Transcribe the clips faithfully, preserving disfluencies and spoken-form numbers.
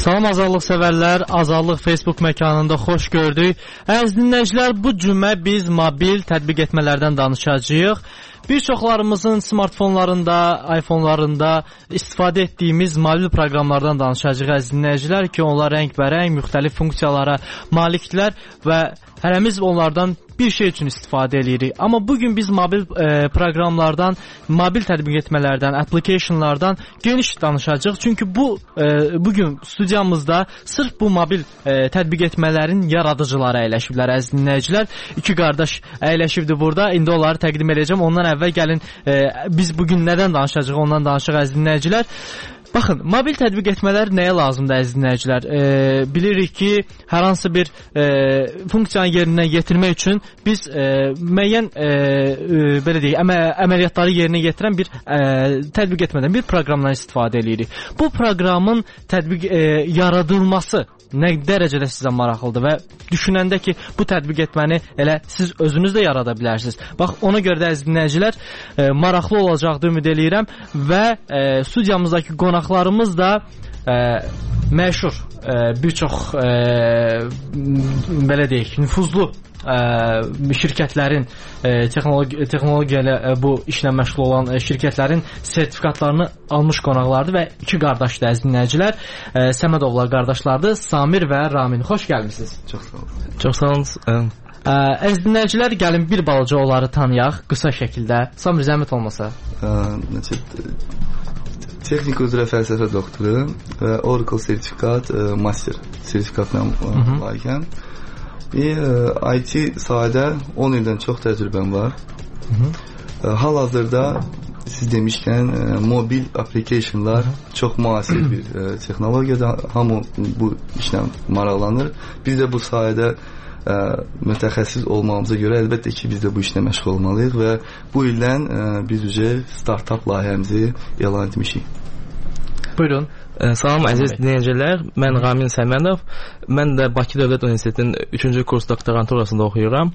Salam azadlıq sevərlər, Azadlıq Facebook məkanında xoş gördük. Əziz dinləyicilər, bu cümə biz mobil tətbiq etmələrdən danışacağıq. Bir çoxlarımızın smartfonlarında, iPhone'larında istifadə etdiyimiz mobil proqramlardan danışacağıq əziz dinləyicilər ki, onlar rəngbərəng, müxtəlif funksiyalara malikdirlər və hərəmiz onlardan bir şey üçün istifadə edirik. Amma bugün biz mobil e, proqramlardan, mobil tətbiq etmələrdən, applicationlardan geniş danışacağıq. Çünki bu e, bugün studiyamızda sırf bu mobil e, tətbiq etmələrin yaradıcıları əyləşiblər əziz dinləyicilər. İki qardaş əyləşibdi burada. İndi onları təqdim edəcəm. Ondan əvvəl gəlin e, biz bugün nədən danışacağıq, ondan danışacağıq əziz dinləyicilər. Baxın, mobil tətbiq etmələr nəyə lazımdır əziz dinləyicilər? E, bilirik ki, hər hansı bir e, funksiyanı yerinə yetirmək üçün biz e, müəyyən e, e, belə deyək, əmə, əməliyyatları yerinə yetirən bir e, tətbiq etmədən bir proqramdan istifadə edirik. Bu proqramın tətbiq e, yaradılması nə dərəcədə sizə maraqlıdır və düşünəndə ki, bu tətbiq etməni elə siz özünüz də yarada bilərsiniz. Bax, ona görə də əziz dinləyicilər e, maraqlı olacaqdır ümid eləyirəm və e, studiyamızdakı qonaqlarımız da e, məşhur e, bir çox e, belə deyək, nüfuzlu e, şirkətlərin e, texnologi texnologiya e, bu işlə məşğul olan e, şirkətlərin sertifikatlarını almış qonaqlardır və iki qardaşdır əziz dinləyicilər. E, Səmədovlar qardaşlardır, Samir və Ramin. Xoş gəlmisiniz. Çox sağ olun. Çox sağ olun. Əziz dinləyicilər, gəlin bir balaca onları tanıyaq qısa şəkildə. Samir, zəhmət olmasa. Texnik üzrə fəlsəfə doktoru və Oracle sertifikat master sertifikatla layiqəm. I T sahədə on ildən çox təcrübəm var. Hal-hazırda siz demişkən mobil applicationlar çox müasir bir texnologiyadır. Hamı bu işlə maraqlanır. Biz də bu sahədə ə, mütəxəssis olmamıza görə əlbəttə ki, biz də bu işlə məşğul olmalıyıq və bu ildən ə, biz ücə startup layihəmizi elan etmişik. Buyurun. Salam əziz dinləyicilər, mən Ramin Səmədov. Mən də Bakı Dövlət Universitetinin üçüncü kurs doktoranturasında oxuyuram.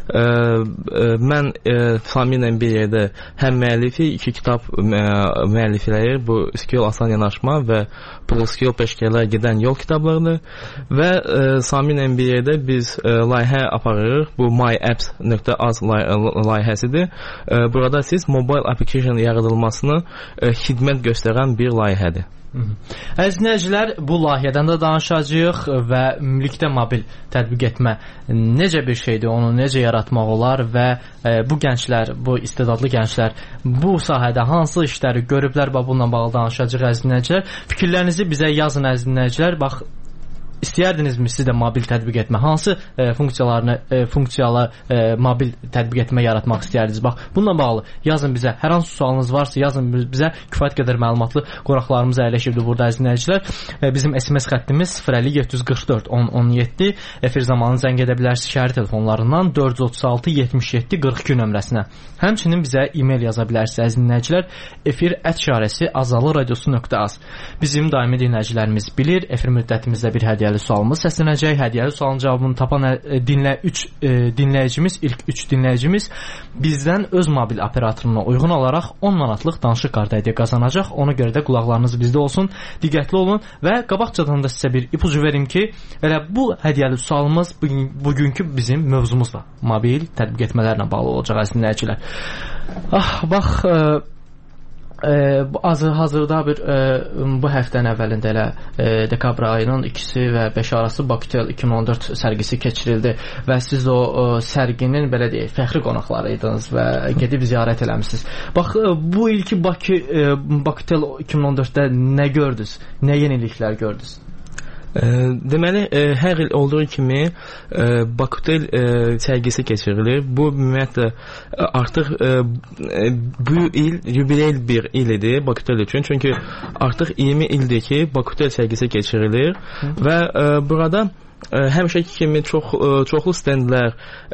Mən Samirlə bir yerdə həm müəllifi, iki kitab müəllifləri, bu Skill Asan Yanaşma və ProSkill Peşkələr Gedən Yol kitablarıdır və Samirlə bir yerdə biz layihə aparırıq. Bu myapps nöqtə az layihəsidir. Burada siz mobile application yaradılmasını xidmət göstərən bir layihədir. Əziz dinləyicilər, bu layihədən də danışacağıq və ümumilikdə mobil tətbiq etmə necə bir şeydir, onu necə yaratmaq olar və e, bu gənclər, bu istedadlı gənclər bu sahədə hansı işləri görüblər və bununla bağlı danışacağıq əziz dinləyicilər. Fikirlərinizi bizə yazın əziz dinləyicilər. Bax, İstəyərdinizmi siz də mobil tətbiq etmə? Hansı e, funksiyalarını, e, funksiyalı e, mobil tətbiq etmə yaratmaq istəyirdiniz? Bax, bununla bağlı yazın bizə. Hər hansı sualınız varsa yazın bizə. Kifayət qədər məlumatlı qonaqlarımız əyləşibdir burada əziz dinləyicilər. E, bizim S M S xəttimiz sıfır əlli yeddi yüz qırx dörd on on yeddi. Efir zamanı zəng edə bilərsiniz şəhər telefonlarından dörd yüz otuz altı yetmiş yeddi qırx iki nömrəsinə. Həmçinin bizə e-mail yaza bilərsiniz əziz dinləyicilər. Efir ət işarəsi azalı radiosu nöqtə az. Bizim daimi dinləyicilərimiz bilir. Efir müddətimizdə bir hədiyyə sualımız səslənəcək. Hədiyyəli sualın cavabını tapan dinlə üç e, dinləyicimiz, ilk üç dinləyicimiz bizdən öz mobil operatoruna uyğun olaraq on manatlıq danışıq kartı hədiyyə qazanacaq. Ona görə də qulaqlarınız bizdə olsun, diqqətli olun və qabaqcadan da sizə bir ipucu verim ki, elə bu hədiyyəli sualımız bugün, bugünkü bizim mövzumuzla mobil tətbiq etmələrlə bağlı olacaq əziz dinləyicilər. Ah, bax, e, E, hazırda bir e, bu həftənin əvvəlində elə e, dekabr ayının ikisi və beşi arası Bakıtel iki min on dörd sərgisi keçirildi və siz o e, sərginin belə deyək, fəxri qonaqlarıydınız və gedib ziyarət eləmisiniz. Bax, e, bu ilki Bakı e, Bakıtel iki min on dörddə nə gördünüz? Nə yeniliklər gördünüz? Deməli, hər il olduğu kimi Bakıtel sərgisi keçirilir. Bu ümumiyyətlə artıq bu il yubiley bir il idi Bakıtel üçün. Çünki artıq iyirmi ildir ki Bakıtel sərgisi keçirilir və burada həmişəki kimi çox çoxlu stendlər,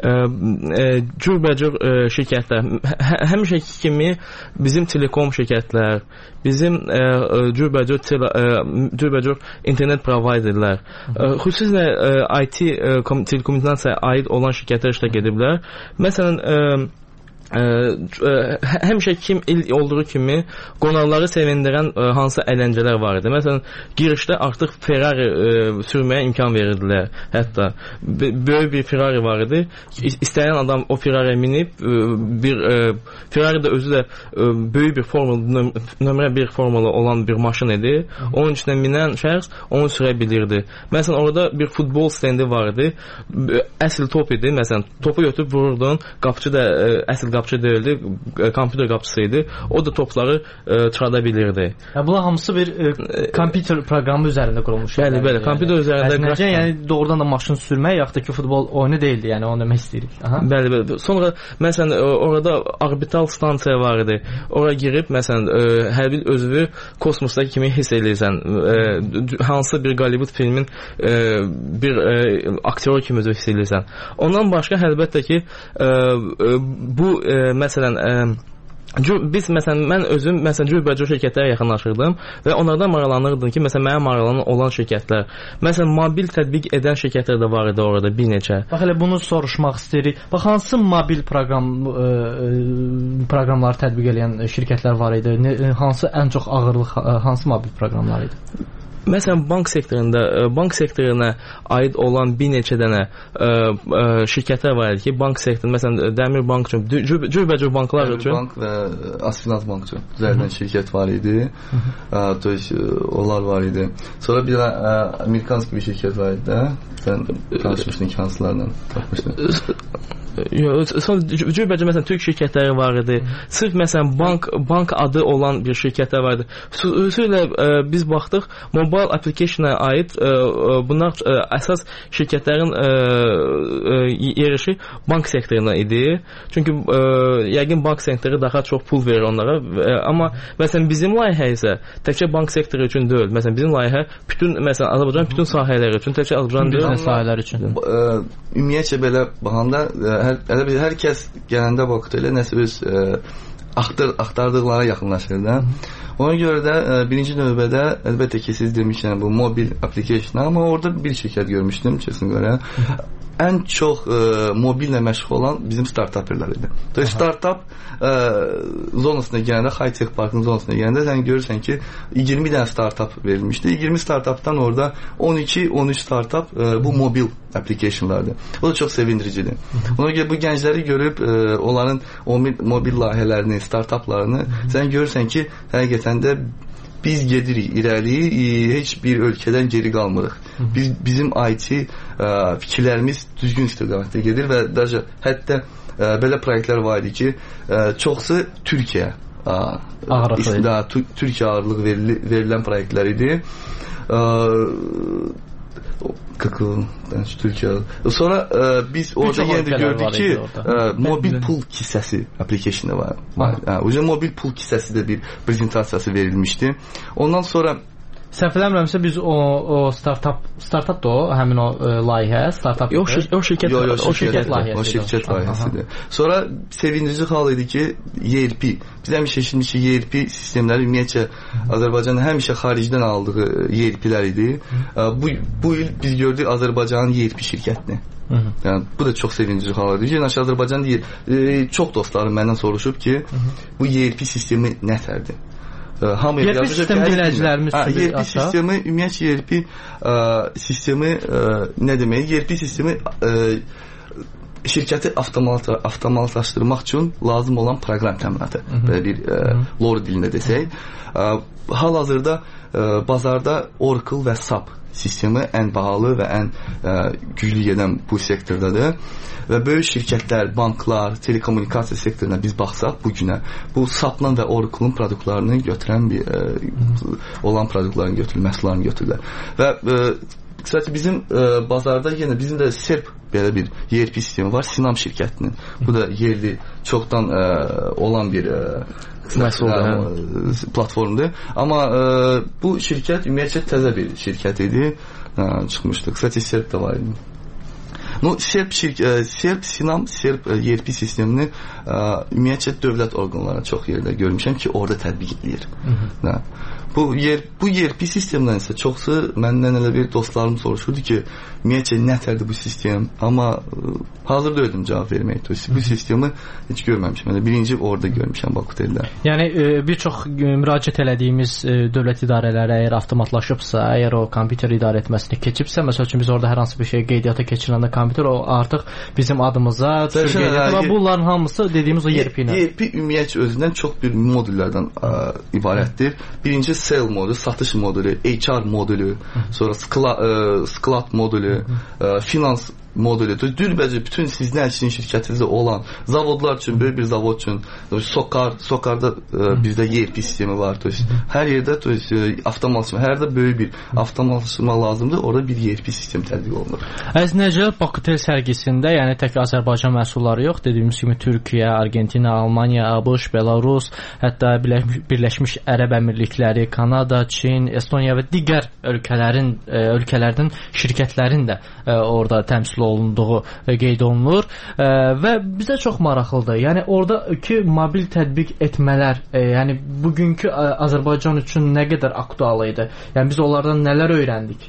cürbəcür şirkətlər, həmişəki kimi bizim telekom şirkətlər, bizim cürbəcür cürbəcür internet providerlər, xüsusilə I T telekommunikasiyaya aid olan şirkətlər iştirak ediblər. Məsələn, Ə, ə, həmişə kim il olduğu kimi qonaqları sevindirən ə, hansı əyləncələr var idi. Məsələn, girişdə artıq Ferrari ə, sürməyə imkan verirdilər. Hətta b- böyük bir Ferrari var idi. İstəyən adam o Ferrari'yə minib ə, bir ə, Ferrari də özü də ə, böyük bir formula nömrə bir formula olan bir maşın idi. Onun içinə minən şəxs onu sürə bilirdi. Məsələn, orada bir futbol stendi var idi. Əsl top idi. Məsələn, topu götürüb vururdun. Qapıçı da ə, əsl qapıçı deyildi, kompüter qapıçısı idi. O da topları e, çıxarda bilirdi. Ya bunlar hamısı bir e, kompüter proqramı üzərində qurulmuş. Bəli, bəli, kompüter yəni, üzərində. Əslində, yəni doğrudan da maşın sürmək, yaxud da ki, futbol oyunu deyildi, yəni onu demək istəyirik. Aha. Bəli, bəli. Sonra məsələn orada orbital stansiya var idi. Ora girib məsələn e, hər bir özünü kosmosda kimi hiss edirsən. E, hansı bir Hollywood filmin e, bir e, aktyor kimi özünü hiss edirsən. Ondan başqa əlbəttə ki, e, e, bu e, məsələn ə, biz məsələn mən özüm məsələn cürbəcür şirkətlərə yaxınlaşırdım və onlardan maraqlanırdım ki, məsələn mənə maraqlanan olan şirkətlər, məsələn mobil tətbiq edən şirkətlər də var idi orada bir neçə. Bax elə bunu soruşmaq istəyirik. Bax hansı mobil proqram ə, proqramları tətbiq edən şirkətlər var idi? Ne, hansı ən çox ağırlıq hansı mobil proqramlar idi? Məsələn, bank sektorunda, bank sektoruna aid olan bir neçə dənə ə, ə, şirkətlər var idi ki, bank sektorunda, məsələn, Dəmir Bank üçün, cürbəcür banklar üçün. Dəmir Bank və Asfinaz Bank üçün üzərindən şirkət var idi. To есть, onlar var idi. Sonra bir də Amerikanski bir şirkət var idi də. Sən tanışmışdın ki, hansılarla baxmışdın? Son cürbəcür məsələn Türk şirkətləri var idi. Sırf məsələn bank bank adı olan bir şirkətlər var idi. Xüsusilə biz baxdıq mobile application-a aid ə, bunlar ə, əsas şirkətlərin ə, ə, yerişi bank sektoruna idi. Çünki ə, yəqin bank sektoru daha çox pul verir onlara. Ə, amma məsələn bizim layihə isə təkcə bank sektoru üçün deyil. Məsələn bizim layihə bütün məsələn Azərbaycan bütün sahələri üçün, təkcə Azərbaycan deyil, sahələr üçün. Ümumiyyətcə belə baxanda hər elə bir hər kəs gələndə vaxt elə nəsə öz ə, axtar axtardıqlara yaxınlaşır da. Ona görə də ə, birinci növbədə əlbəttə ki, siz demişsiniz bu mobil application, amma orada bir şirkət görmüşdüm kesin görə. Ən çox ə, mobillə məşğul olan bizim startuperlər idi. То есть startup ə, zonasına gələndə, high tech parkın zonasına gələndə sən görürsən ki, iyirmi dənə startup verilmişdi. iyirmi startupdan orada on iki on üç startup ə, bu mobil applicationlardır. O da çox sevindiricidir. Ona görə bu gəncləri görüb ə, onların mobil layihələrini, startuplarını sən görürsən ki, həqiqətən də biz gedirik irəli, heç bir ölkədən geri qalmırıq. Biz bizim I T ə, fikirlərimiz düzgün istiqamətdə gedir və daha hətta ə, belə proyektlər var idi ki, ə, çoxsu Türkiyə ağırlıqlı Türkiyə ağırlıq verili, verilən proyektlər idi. Ə, Kakao, Türkiyə. Sonra ə, biz orada yenə də gördük ki, ə, mobil pul hissəsi application-da var. var. Hə, o mobil pul hissəsi də bir prezentasiyası verilmişdi. Ondan sonra səhv eləmirəmsə biz o o startup startup da o həmin o ə, layihə, startup. Yox, o şirkət, yo, yo, o şirkət layihəsi. O şirkət layihəsidir. Sonra sevindirici hal idi ki, E R P. Biz həmişə eşitmişik E R P sistemləri ümumiyyətcə Azərbaycanın həmişə xaricdən aldığı E R P-lər idi. Bu bu il biz gördük Azərbaycanın E R P şirkətini. Hı -hı. Yəni bu da çox sevindirici hal idi. Yəni Azərbaycan deyir, e, çox dostlarım məndən soruşub ki, hı -hı. bu E R P sistemi nətərdir? Hamı E R P sistemi dinləyicilərimiz üçün E R P sistemi ümumiyyətcə E R P ə, sistemi ə, nə demək? E R P sistemi ə, şirkəti avtomatlaşdırmaq üçün lazım olan proqram təminatı. Belə bir ə, lore dilində desək. Ə, hal-hazırda ə, bazarda Oracle və S A P sistemi ən bahalı və ən ə, güclü gedən bu sektordadır. Və böyük şirkətlər, banklar, telekommunikasiya sektoruna biz baxsaq bu günə bu S A P-la və Oracle-un produktlarını götürən bir ə, olan produktların götürülür, məhsullarını götürürlər. Və ə, qısacası bizim ə, bazarda yenə bizim də Serp belə bir E R P sistemi var, Sinam şirkətinin. Bu da yerli, çoxdan ə, olan bir ə, məhsul platformdur. Amma ə, bu şirkət ümumiyyətcə təzə bir şirkət idi. Ə, çıxmışdı. Qısacası Serp də var idi. No, Serb şirk, Serb Sinam, Serb E R P sistemini ümumiyyətcə dövlət orqanlarına çox yerdə görmüşəm ki, orada tətbiq edilir. Nə? Bu yer bu E R P sistemindən isə çoxsu məndən elə bir dostlarım soruşurdu ki, ümumiyyətcə nətərdir bu sistem? Amma hazırda ödüm cavab vermək. Bu sistemi heç görməmişəm. Elə birinci orada görmüşəm Bakuteldə. Yəni bir çox müraciət elədiyimiz dövlət idarələri əgər avtomatlaşıbsa, əgər o kompüter idarə etməsini keçibsə, məsəl üçün biz orada hər hansı bir şey qeydiyyata keçirəndə kompüter o artıq bizim adımıza düşür qeydiyyata və bunların hamısı dediyimiz o E R P ilə. E R P ümumiyyətcə özündən çox bir modullərdən ə, ibarətdir. Birinci sale modulu, satış modulu, H R modulu, sonra sklad modulu, ə, finans modulu. Dürbəcə bütün sizin üçün şirkətinizdə olan zavodlar üçün, böyük bir zavod üçün Sokar, Sokarda ə, bizdə E R P sistemi var. Hər yerdə avtomatlaşma, hər yerdə böyük bir avtomatlaşma lazımdır. Orada bir E R P sistemi tətbiq olunur. Əziz dinləyicilər, Bakutel sərgisində, yəni tək Azərbaycan məhsulları yox, dediyimiz kimi Türkiyə, Argentina, Almaniya, ABŞ, Belarus, hətta Birləşmiş Ərəb Əmirlikləri, Kanada, Çin, Estoniya və digər ölkələrin ölkələrdən şirkətlərin də orada təmsil olunduğu qeyd olunur və bizə çox maraqlıdır. Yəni oradakı mobil tətbiq etmələr, yəni bugünkü Azərbaycan üçün nə qədər aktual idi? Yəni biz onlardan nələr öyrəndik?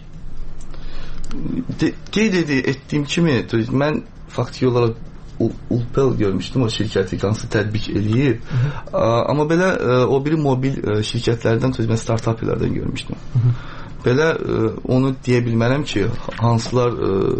De, qeyd etdiyim kimi, mən faktiki olaraq Ulpel görmüşdüm o şirkəti hansı tətbiq eləyir. Amma belə o biri mobil şirkətlərdən, mən startuplardan görmüşdüm. Belə onu deyə bilmərəm ki, hansılar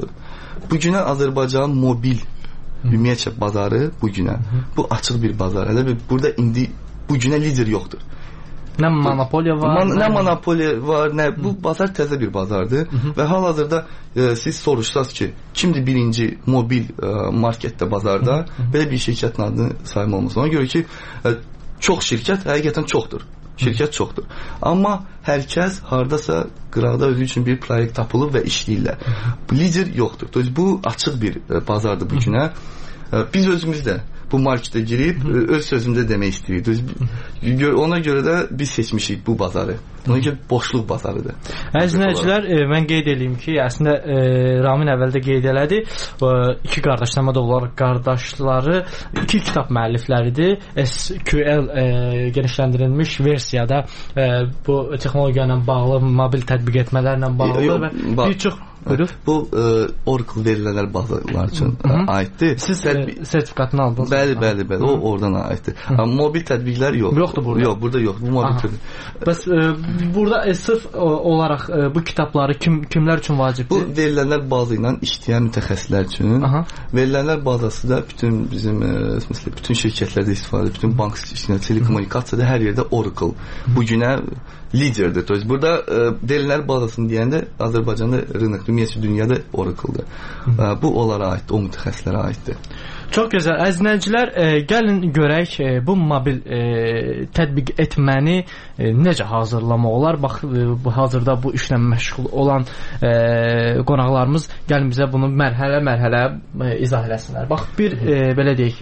bu günə Azərbaycan mobil ümumiyyətcə bazarı bu günə bu açıq bir bazar. Elə bir burada indi bu günə lider yoxdur. Nə monopoliya var, Man, nə monopoliya var, nə bu bazar təzə bir bazardır. Hı -hı. Və hal-hazırda e, siz soruşsaz ki, kimdir birinci mobil e, marketdə bazarda, hı -hı. belə bir şirkətin adını sayma olmasın. Ona görə ki, e, çox şirkət həqiqətən çoxdur. Şirkət çoxdur. Amma hər kəs hardasa qıraqda özü üçün bir proyekt tapılıb və işləyirlər. Bu lider yoxdur. Bu açıq bir e, bazardır bu günə. E, biz özümüz də bu marketə girib öz sözümdə demək istəyirik. Ona görə də biz seçmişik bu bazarı. Ona görə boşluq bazarıdır. Əziz dinləyicilər, e, mən qeyd edeyim ki, əslində e, Ramin əvvəldə qeyd elədi. E, iki qardaş Səmədovlar qardaşları iki kitab müəllifləridir. S Q L e, genişləndirilmiş versiyada e, bu texnologiya ilə bağlı, mobil tətbiq etmələrlə bağlı yo, və ba bir çox buyurun. Bu e, Oracle verilənlər bazalar üçün Hı -hı. aiddir. Siz tətbiq... sertifikatını aldınız. Bəli, bəli, bəli. O oradan aiddir. Amma mobil tətbiqlər yox. Yoxdur burada. Yox, burada yox. Bu mobil tətbiq. Bəs e, burada e, sırf o, olaraq e, bu kitabları kim kimlər üçün vacibdir? Bu verilənlər bazı ilə işləyən mütəxəssislər üçün. Aha. Verilənlər bazası da bütün bizim e, məsələn bütün şirkətlərdə istifadə edir. Bütün bank işində, telekommunikasiyada hər yerdə Oracle bu günə liderdir. Toz burada e, verilənlər bazasını deyəndə Azərbaycanda rınıq, ümumiyyətlə dünyada Oracle-dır. E, bu onlara aiddir, o mütəxəssislərə aiddir. Çox gözəl. Əziz dinləyicilər, e, gəlin görək e, bu mobil e, tətbiq etməni e, necə hazırlamaq olar. Bax, e, bu hazırda bu işlə məşğul olan e, qonaqlarımız gəlin bizə bunu mərhələ-mərhələ e, izah eləsinlər. Bax, bir e, belə deyək,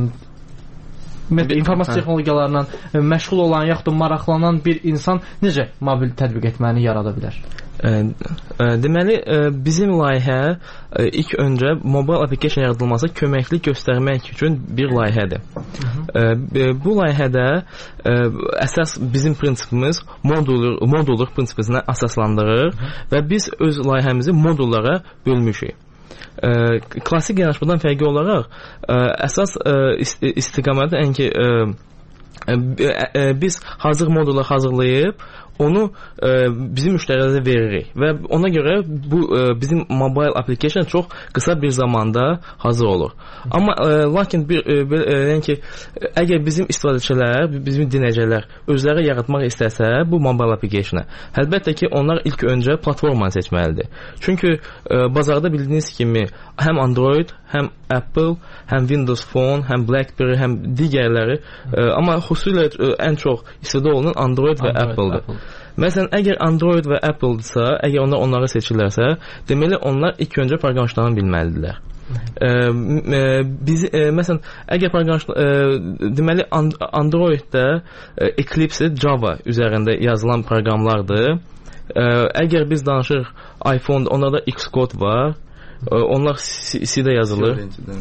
informasiya texnologiyalarla məşğul olan yaxud da maraqlanan bir insan necə mobil tətbiq etməni yarada bilər? Ə, ə, deməli ə, bizim layihə ə, ilk öncə mobile application yaradılması köməkli göstərmək üçün bir layihədir. Ə, bu layihədə ə, əsas bizim prinsipimiz modul modulluq prinsipinə əsaslandırır və biz öz layihəmizi modullara bölmüşük. Ə, klassik yanaşmadan fərqli olaraq ə, əsas ə, istiqaməti ən ki ə, ə, ə, biz hazır modulu hazırlayıb onu e, bizim müştərilərə veririk və ona görə bu e, bizim mobile application çox qısa bir zamanda hazır olur. Amma e, lakin bir e, bir e, yəni ki əgər bizim istifadəçilər, bizim dinləyicilər özləri yaratmaq istəsə bu mobile application-ı, əlbəttə ki onlar ilk öncə platformanı seçməlidir. Çünki e, bazarda bildiyiniz kimi həm Android, həm Apple, həm Windows Phone, həm BlackBerry, həm digərləri, e, amma xüsusilə e, ən çox istifadə olunan Android və Android, Apple-dır. Apple. Məsələn, əgər Android və Apple-dırsa, əgər onlar onları seçirlərsə, deməli onlar ilk öncə proqramlaşdırmanı bilməlidirlər. E, e, biz e, məsələn, əgər proqramlaşdırma e, deməli and Android-də e, Eclipse Java üzərində yazılan proqramlardır. E, əgər biz danışırıq iPhone-da, onlarda Xcode var. Onlar C-də yazılır.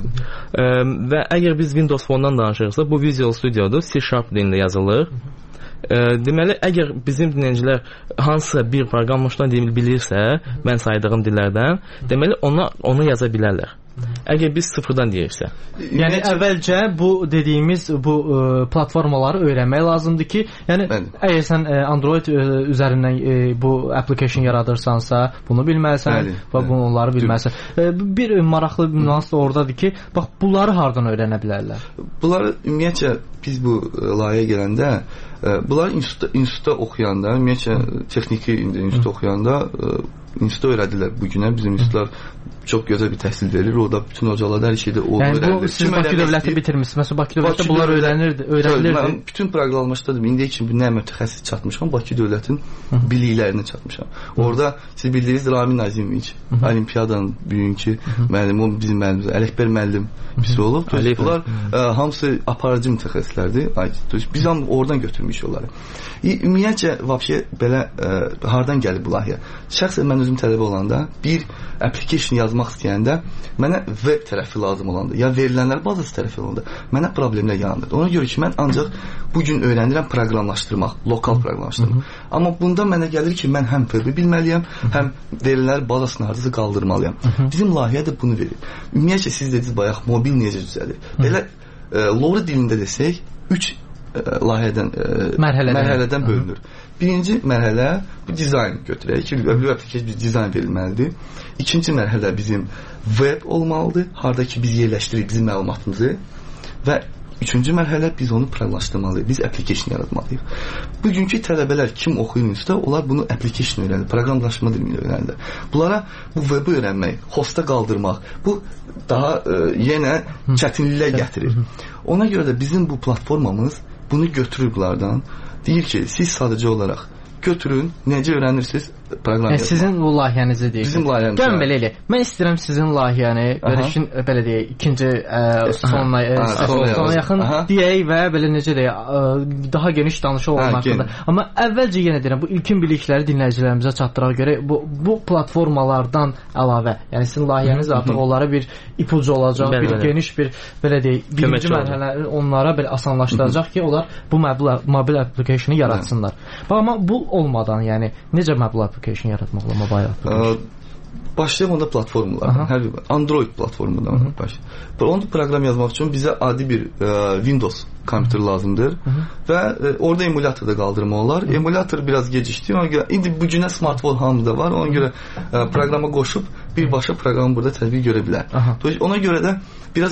Ə, və əgər biz Windows Phone-dan danışırıqsa, bu Visual Studio'dur, C Sharp dilində yazılır. Ə, deməli, əgər bizim dinləyicilər hansısa bir proqramlaşdan bilirsə, mən saydığım dillərdən, deməli, ona, onu yaza bilərlər. Əgər biz sıfırdan deyirsə. Yəni əvvəlcə bu dediyimiz bu ə, platformaları öyrənmək lazımdır ki, yəni Bəli. əgər sən ə, Android ə, üzərindən ə, bu application yaradırsansa, bunu bilməlisən Bəli. və Bəli. bunları bilməlisən. Ə, bir maraqlı nüans da oradadır ki, bax bunları hardan öyrənə bilərlər? Bunları ümumiyyətcə biz bu layihəyə gələndə ə, bunları institutda, institutda oxuyanda, ümumiyyətcə texniki institutda oxuyanda ə, institutda öyrədilər bu günə. Bizim institutlar çox gözəl bir təhsil verir. Orada bütün hocalar hər şeydə o yəni, öyrənilir. Bu, siz Bakı dövləti bitirmisiniz. Məsələn, Bakı dövləti bunlar öyrənirdi, öyrənilirdi. Mən bütün proqramlaşdırdım. İndiyə kimi nə mütəxəssis çatmışam, Bakı dövlətin biliklərinə çatmışam. Orada siz bildiyiniz Ramin Azimoviç, olimpiyadanın bugünkü müəllim, o bizim müəllimimiz, Ələkbər müəllim birisi olub. Bunlar ə, hamısı aparıcı mütəxəssislərdir. Biz ham oradan götürmüşük onları. Ümumiyyətcə vəbşə belə ə, hardan gəlib bu layihə? Şəxsən mən özüm tələbə olanda bir application yazmaq istəyəndə mənə web tərəfi lazım olanda, ya verilənlər bazası tərəfi olanda mənə problemlər yaranır. Ona görə ki, mən ancaq bu gün öyrənirəm proqramlaşdırmaq, lokal proqramlaşdırmaq. Amma bunda mənə gəlir ki, mən həm web-i bilməliyəm, həm verilənlər bazasını hardasa qaldırmalıyam. Bizim layihə də bunu verir. Ümumiyyətcə siz dediniz bayaq mobil necə düzəlir? Belə e, Lori dilində desək, üç layihədən mərhələdən, mərhələdən bölünür. Birinci mərhələ bu dizayn götürək ki, öbür application biz dizayn verilməlidir. İkinci mərhələ bizim web olmalıdır, harda ki biz yerləşdiririk bizim məlumatımızı və üçüncü mərhələ biz onu proqramlaşdırmalıyıq, biz application yaratmalıyıq. Bugünkü tələbələr kim oxuyursa, onlar bunu application öyrənir, proqramlaşma dilini öyrənirlər. Bunlara bu webi öyrənmək, hosta qaldırmaq, bu daha e, yenə çətinliklər gətirir. Ona görə də bizim bu platformamız bunu götürür bunlardan. Deyir ki, siz sadəcə olaraq götürün, necə öyrənirsiniz proqram yazmaq. Sizin bu layihənizi deyir. Bizim layihəmiz. Gəlin belə elə. Mən istəyirəm sizin layihəni, görüşün belə deyək, ikinci ə, sonuna, ə, sonuna yaxın Aha. deyək və belə necə deyək, ə, daha geniş danışıq olmaq haqqında. Amma əvvəlcə yenə deyirəm, bu ilkin bilikləri dinləyicilərimizə çatdıraq görə bu bu platformalardan əlavə, yəni sizin layihəniz artıq onlara bir ipucu olacaq, bəli, bir bəli. geniş bir belə deyək, birinci mərhələləri onlara belə asanlaşdıracaq ki, onlar bu mobil mobil application-ı yaratsınlar. Bax, amma bu olmadan, yəni necə mobil application yaratmaqla mobile application? Başlayalım onda platformalardan. Hər bir Android platformundan başlayalım. Onu proqram yazmaq üçün bizə adi bir ə, Windows kompüter lazımdır Hı -hı. və ə, orada emulyator da qaldırmaq olar. Hı -hı. Emulyator biraz gecikdi. Ona görə indi bu günə smartphone hamıda var. Ona görə ə, proqrama qoşub birbaşa proqramı burada tətbiq görə bilər. Ona görə də biraz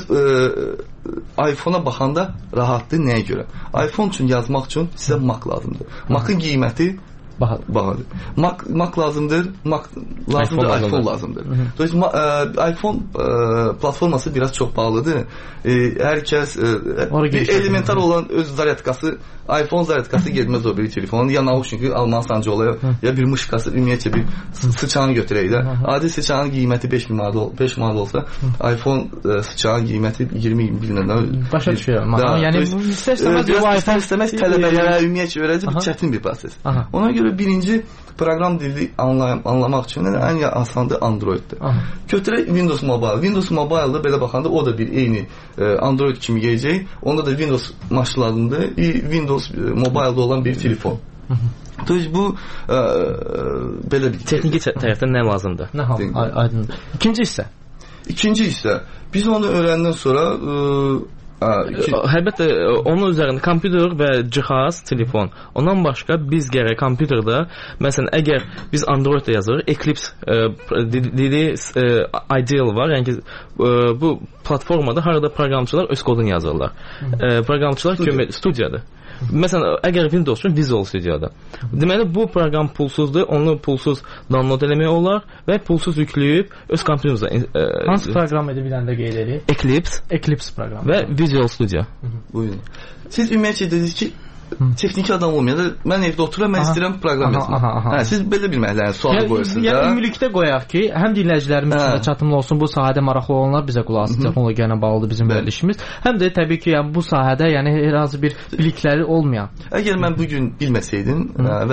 ə, iPhone-a baxanda rahatdır. Nəyə görə? iPhone üçün yazmaq üçün sizə Mac lazımdır. Mac'ın qiyməti bahadır. Mac, Mac lazımdır, Mac lazımdır, iPhone, iPhone lazımdır. Dolayısıyla iPhone ə, platforması biraz çox pahalıdır. Ə, hər kəs ə, bir elementar olan öz zaryatkası, iPhone zaryatkası getməz o bir telefonun. Ya naushnik alman sancı olayı, ya bir mışqası, ümumiyyətcə bir sıçanı götürək də. Adi sıçanın qiyməti beş min manat olsa, iPhone ə, sıçanın qiyməti iyirmi iyirmi bir minə. Başa düşürəm. Yəni istəsəməz bu iPhone istəməz tələbələrə ümumiyyətcə öyrədici bir çətin bir proses. Ona görə birinci proqram dili anlay anlamaq üçün ən asandır Androiddir. Götürək Windows Mobile. Windows Mobile-da belə baxanda o da bir eyni e, Android kimi gələcək. Onda da Windows maşınlarında Windows Mobile-da olan bir telefon. Düz bu e, belə bir texniki tərəfdən nə lazımdır? Nə hal? Aydındır. İkinci hissə. İkinci hissə. Biz onu öyrəndən sonra e, Əlbəttə, onun üzərində kompüter və cihaz, telefon. Ondan başqa biz gərək kompüterdə, məsələn, əgər biz Android-də yazırıq, Eclipse dili Ideal var, yəni ki, bu platformada harada proqramçılar öz kodunu yazırlar. Proqramçılar kömək studiyada. Məsələn, əgər Windows üçün Visual Studio'da. Deməli, bu proqram pulsuzdur, onu pulsuz download eləmək olar və pulsuz yükləyib öz kompüterinizə. Hansı proqram edə biləndə qeyd edirik? Eclipse. Eclipse proqramı. Və Visual Studio. Buyurun. Siz ümumiyyətcə dediniz ki, texniki adam olmayanda mən evdə otururam, mən istəyirəm proqram yazmaq. Hə, siz belə bir məhəlləyə sual qoyursunuz da. Yəni ümumilikdə qoyaq ki, həm dinləyicilərimiz üçün də çatımlı olsun, bu sahədə maraqlı olanlar bizə qulaq asın, texnologiya ilə bağlıdır bizim verilişimiz. Həm də təbii ki, yəni bu sahədə yəni hər hansı bir bilikləri olmayan. Əgər mən bu gün bilməsəydim və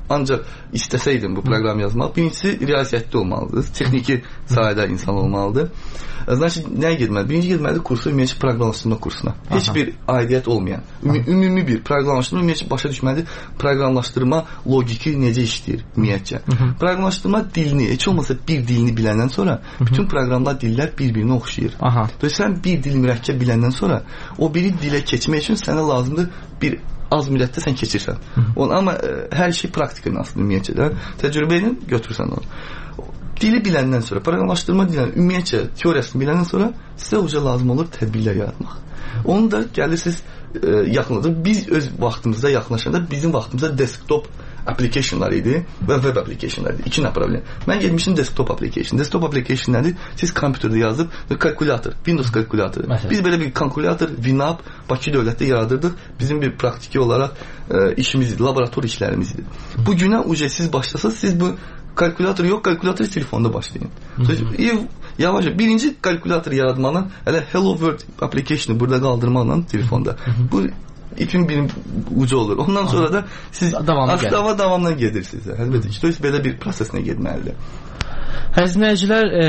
ancaq istəsəydim bu proqram yazmaq, birincisi riyaziyyətli olmalıdır, texniki sahədə insan olmalıdır. Значит, nəyə getməli? Birinci getməli kursu ümumiyyətcə proqramlaşdırma kursuna. Heç Aha. bir aidiyyət olmayan, ümumi, ümumi bir proqramlaşdırma, ümumiyyətcə başa düşməli proqramlaşdırma logiki necə işləyir ümumiyyətcə. Proqramlaşdırma dilini, heç olmasa bir dilini biləndən sonra bütün proqramlar, dillər bir-birinə oxşayır. Aha. Sən bir dil mürəkkəb biləndən sonra o biri dilə keçmək üçün sənə lazımdır bir az müddətdə sən keçirsən. Onu, amma ə, hər şey praktika ilə aslında ümumiyyətcə də təcrübə ilə götürsən onu. Dili biləndən sonra, proqramlaşdırma dilinin ümumiyyətcə teoriyasını biləndən sonra sizə uca lazım olur tədbirlər yaratmaq. Onu da gəlirsiniz e, yaxınladır. Biz öz vaxtımızda yaxınlaşanda bizim vaxtımızda desktop applicationlar idi və web applicationlar idi. İki nə problem. Mən getmişim desktop application. Desktop application nədir? Siz kompüterdə yazıb kalkulator, Windows kalkulatoru. Məsələn. Biz belə bir kalkulator Winamp Bakı dövlətdə yaradırdıq. Bizim bir praktiki olaraq e, işimiz idi, laborator işlərimiz idi. Bu günə uca siz başlasınız, siz bu kalkulator yox, kalkulatoru telefonda başlayın. Yavaş, birinci kalkulator yaratmanın hələ Hello World application'ı burada qaldırmaqla telefonda. Bu ipin birim ucu olur. Ondan sonra da siz aslava davamla gedirsiniz. Əlbəttə ki, belə bir proseslə getməlidir. Əziz dinləyicilər, e,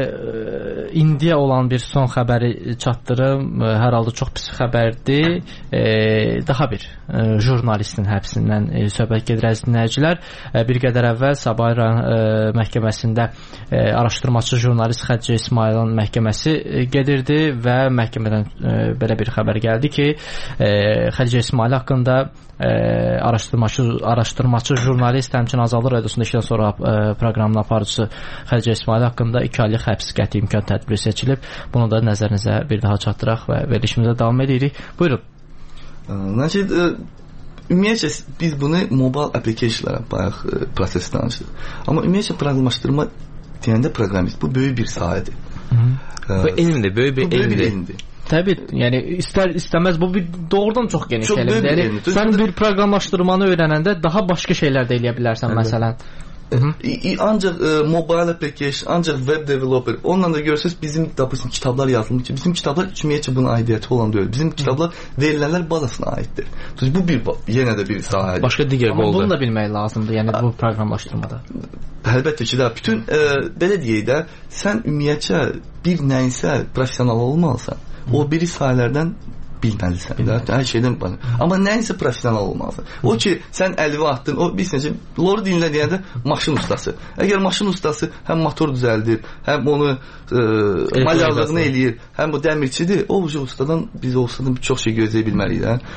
indiyə olan bir son xəbəri çatdırım. E, hər halda çox pis xəbərdir. E, daha bir e, jurnalistin həbsindən e, söhbət gedir əziz dinləyicilər. E, bir qədər əvvəl Sabah rayon e, məhkəməsində e, araşdırmaçı jurnalist Xədicə İsmayılın məhkəməsi e, gedirdi və məhkəmədən e, belə bir xəbər gəldi ki, e, Xədicə İsmayıl haqqında e, araşdırmaçı araşdırmaçı jurnalist həmçinin Azadlıq Radiosunda işdən sonra e, proqramın aparıcısı Xədicə İsmayıl haqqında iki aylıq həbs qəti imkan tədbiri seçilib. Bunu da nəzərinizə bir daha çatdıraq və verilişimizə davam edirik. Buyurun. Значит, ümumiyyətcə biz bunu mobile applicationlara bayaq proses danışdıq. Amma ümumiyyətcə proqramlaşdırma deyəndə proqramist bu böyük bir sahədir. Bu elmdir, böyük bir elmdir. Təbii, yəni istər istəməz bu bir doğrudan çox geniş elmdir. Yəni sən bir proqramlaşdırmanı öyrənəndə daha başqa şeylər də eləyə bilərsən, evet. Məsələn. Hı-hı. Ancaq e, mobile application, ancaq web developer, onunla da görürsünüz bizim tapısın kitablar yazılmış ki, bizim kitablar ümumiyyətcə bunun aidiyyəti olan deyil. Bizim kitablar verilənlər bazasına aiddir. Bu bir yenə də bir sahədir. Başqa digər Amma oldu. Bunu da bilmək lazımdır, yəni bu proqramlaşdırmada. Əlbəttə ki, də bütün e, belə deyək də, sən ümumiyyətcə bir nəyinsə professional olmalısan. O biri sahələrdən bilməlisən də, hər şeydən bana. Amma nəyinsə professional olmalısan. O ki, sən əlvi atdın, o bilsin ki, loru dinlə deyəndə maşın ustası. Əgər maşın ustası həm motor düzəldir, həm onu e, malyarlığını eləyir, həm o dəmirçidir, o ucu ustadan biz o ustadan çox şey gözləyə bilməliyik də.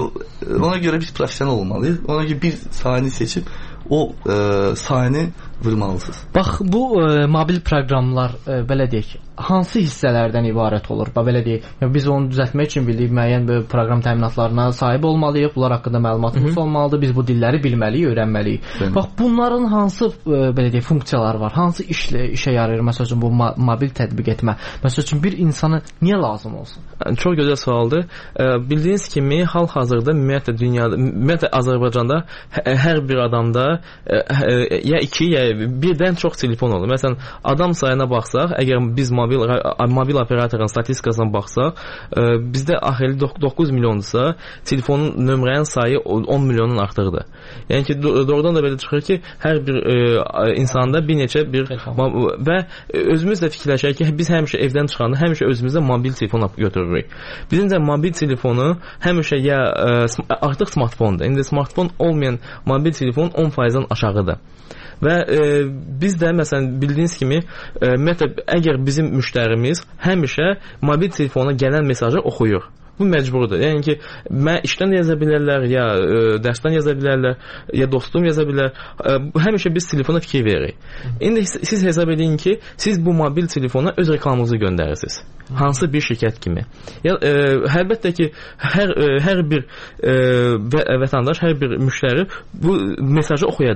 Ona görə biz professional olmalıyıq. Ona görə bir sahəni seçib o e, sahəni vurmalısınız. Bax, bu e, mobil proqramlar e, belə deyək, hansı hissələrdən ibarət olur? Bax, belə deyək, yəni, biz onu düzəltmək üçün bildik müəyyən bir proqram təminatlarına sahib olmalıyıq, bunlar haqqında məlumatımız Hı-hı. olmalıdır, biz bu dilləri bilməliyik, öyrənməliyik. Hı-hı. Bax, bunların hansı e, belə deyək, funksiyaları var? Hansı işlə, işə yarayır? Məsəl üçün, bu ma mobil tətbiq etmə. Məsəl üçün, bir insana niyə lazım olsun? Çox gözəl sualdır. E, bildiyiniz kimi, hal-hazırda ümumiyyətlə dünyada, ümumiyyətlə Azərbaycanda ə, hər bir adamda ə, ə, ya iki, ya birdən çox telefon olur. Məsələn, adam sayına baxsaq, əgər biz mobil, mobil operatorun statistikasına baxsaq, ə, bizdə axırı doqquz milyondursa, telefonun nömrənin sayı on milyonun artıqdır. Yəni ki, doğrudan da belə çıxır ki, hər bir ə, insanda bir neçə bir və özümüz də fikirləşək ki, biz həmişə evdən çıxanda həmişə özümüzdə mobil telefon götürürük. Bizim də mobil telefonu həmişə ya ə, artıq smartfondur. İndi smartfon olmayan mobil telefon on faizdən aşağıdır. Və e, biz də məsələn bildiyiniz kimi e, mətlab əgər bizim müştərimiz həmişə mobil telefona gələn mesajı oxuyur. Bu məcburdur. Yəni ki, mən işdən yaza bilərlər, ya e, dərsdən yaza bilərlər, ya dostum yaza bilər. E, həmişə biz telefona fikir veririk. İndi siz hesab edin ki, siz bu mobil telefona öz reklamınızı göndərirsiniz. Hansı bir şirkət kimi. Ya e, əlbəttə ki, hər e, hər bir e, vətəndaş, hər bir müştəri bu mesajı oxuyacaq.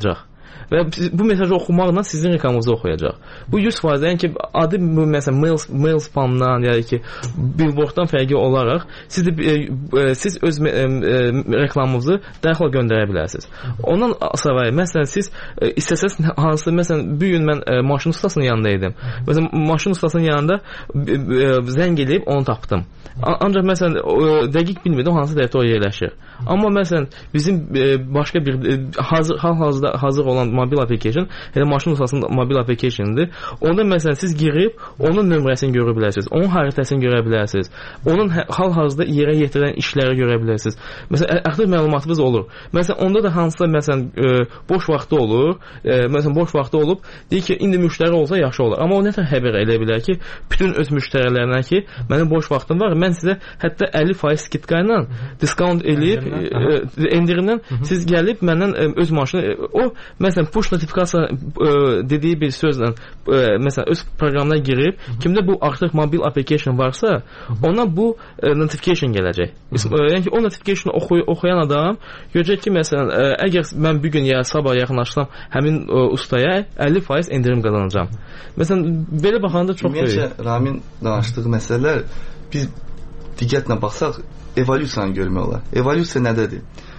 və bu mesajı oxumaqla sizin reklamınızı oxuyacaq. Bu yüz faiz yəni ki, adı bu məsələn mail mail spamdan ya ki billboarddan fərqi olaraq siz də e, e, siz öz e, e, reklamınızı dərhal göndərə bilərsiniz. Ondan sonra məsələn siz e, istəsəz hansı məsələn bu gün mən e, maşın ustasının yanında idim. Məsələn maşın ustasının yanında e, e, zəng edib onu tapdım. Ancaq məsələn e, dəqiq bilmirdim hansı tərəfdə o yerləşir. Amma məsələn bizim e, başqa bir e, hazır hal-hazırda hazır olan mobil application, elə maşın ustasının mobil application'dır. Onda məsələn siz girib onun nömrəsini görə bilərsiniz, onun xəritəsini görə bilərsiniz, onun hal-hazırda yerə yetirən işləri görə bilərsiniz. Məsələn əxlaq məlumatınız olur. Məsələn onda da hansısa məsələn e, boş vaxtı olur, e, məsələn boş vaxtı olub, deyir ki, indi müştəri olsa yaxşı olar. Amma o nə tər xəbər elə bilər ki, bütün öz müştərilərinə ki, mənim boş vaxtım var, mən sizə hətta əlli faiz skidka ilə diskont eləyib e, endirimdən siz gəlib məndən e, öz maşını e, o məsələn push notifikasiya e, dediyi bir sözlə e, məsələn öz proqramına girib, kimdə bu artıq mobil application varsa, ona bu e, notification gələcək. E, yəni ki, o notification oxuy oxuyan adam görəcək ki, məsələn, e, əgər mən bu gün ya sabah yaxınlaşsam həmin e, ustaya əlli faiz endirim qazanacağam. Məsələn, belə baxanda çox böyük. Ramin danışdığı məsələlər biz diqqətlə baxsaq evolyusiyanı görmək olar. Evolyusiya nədədir?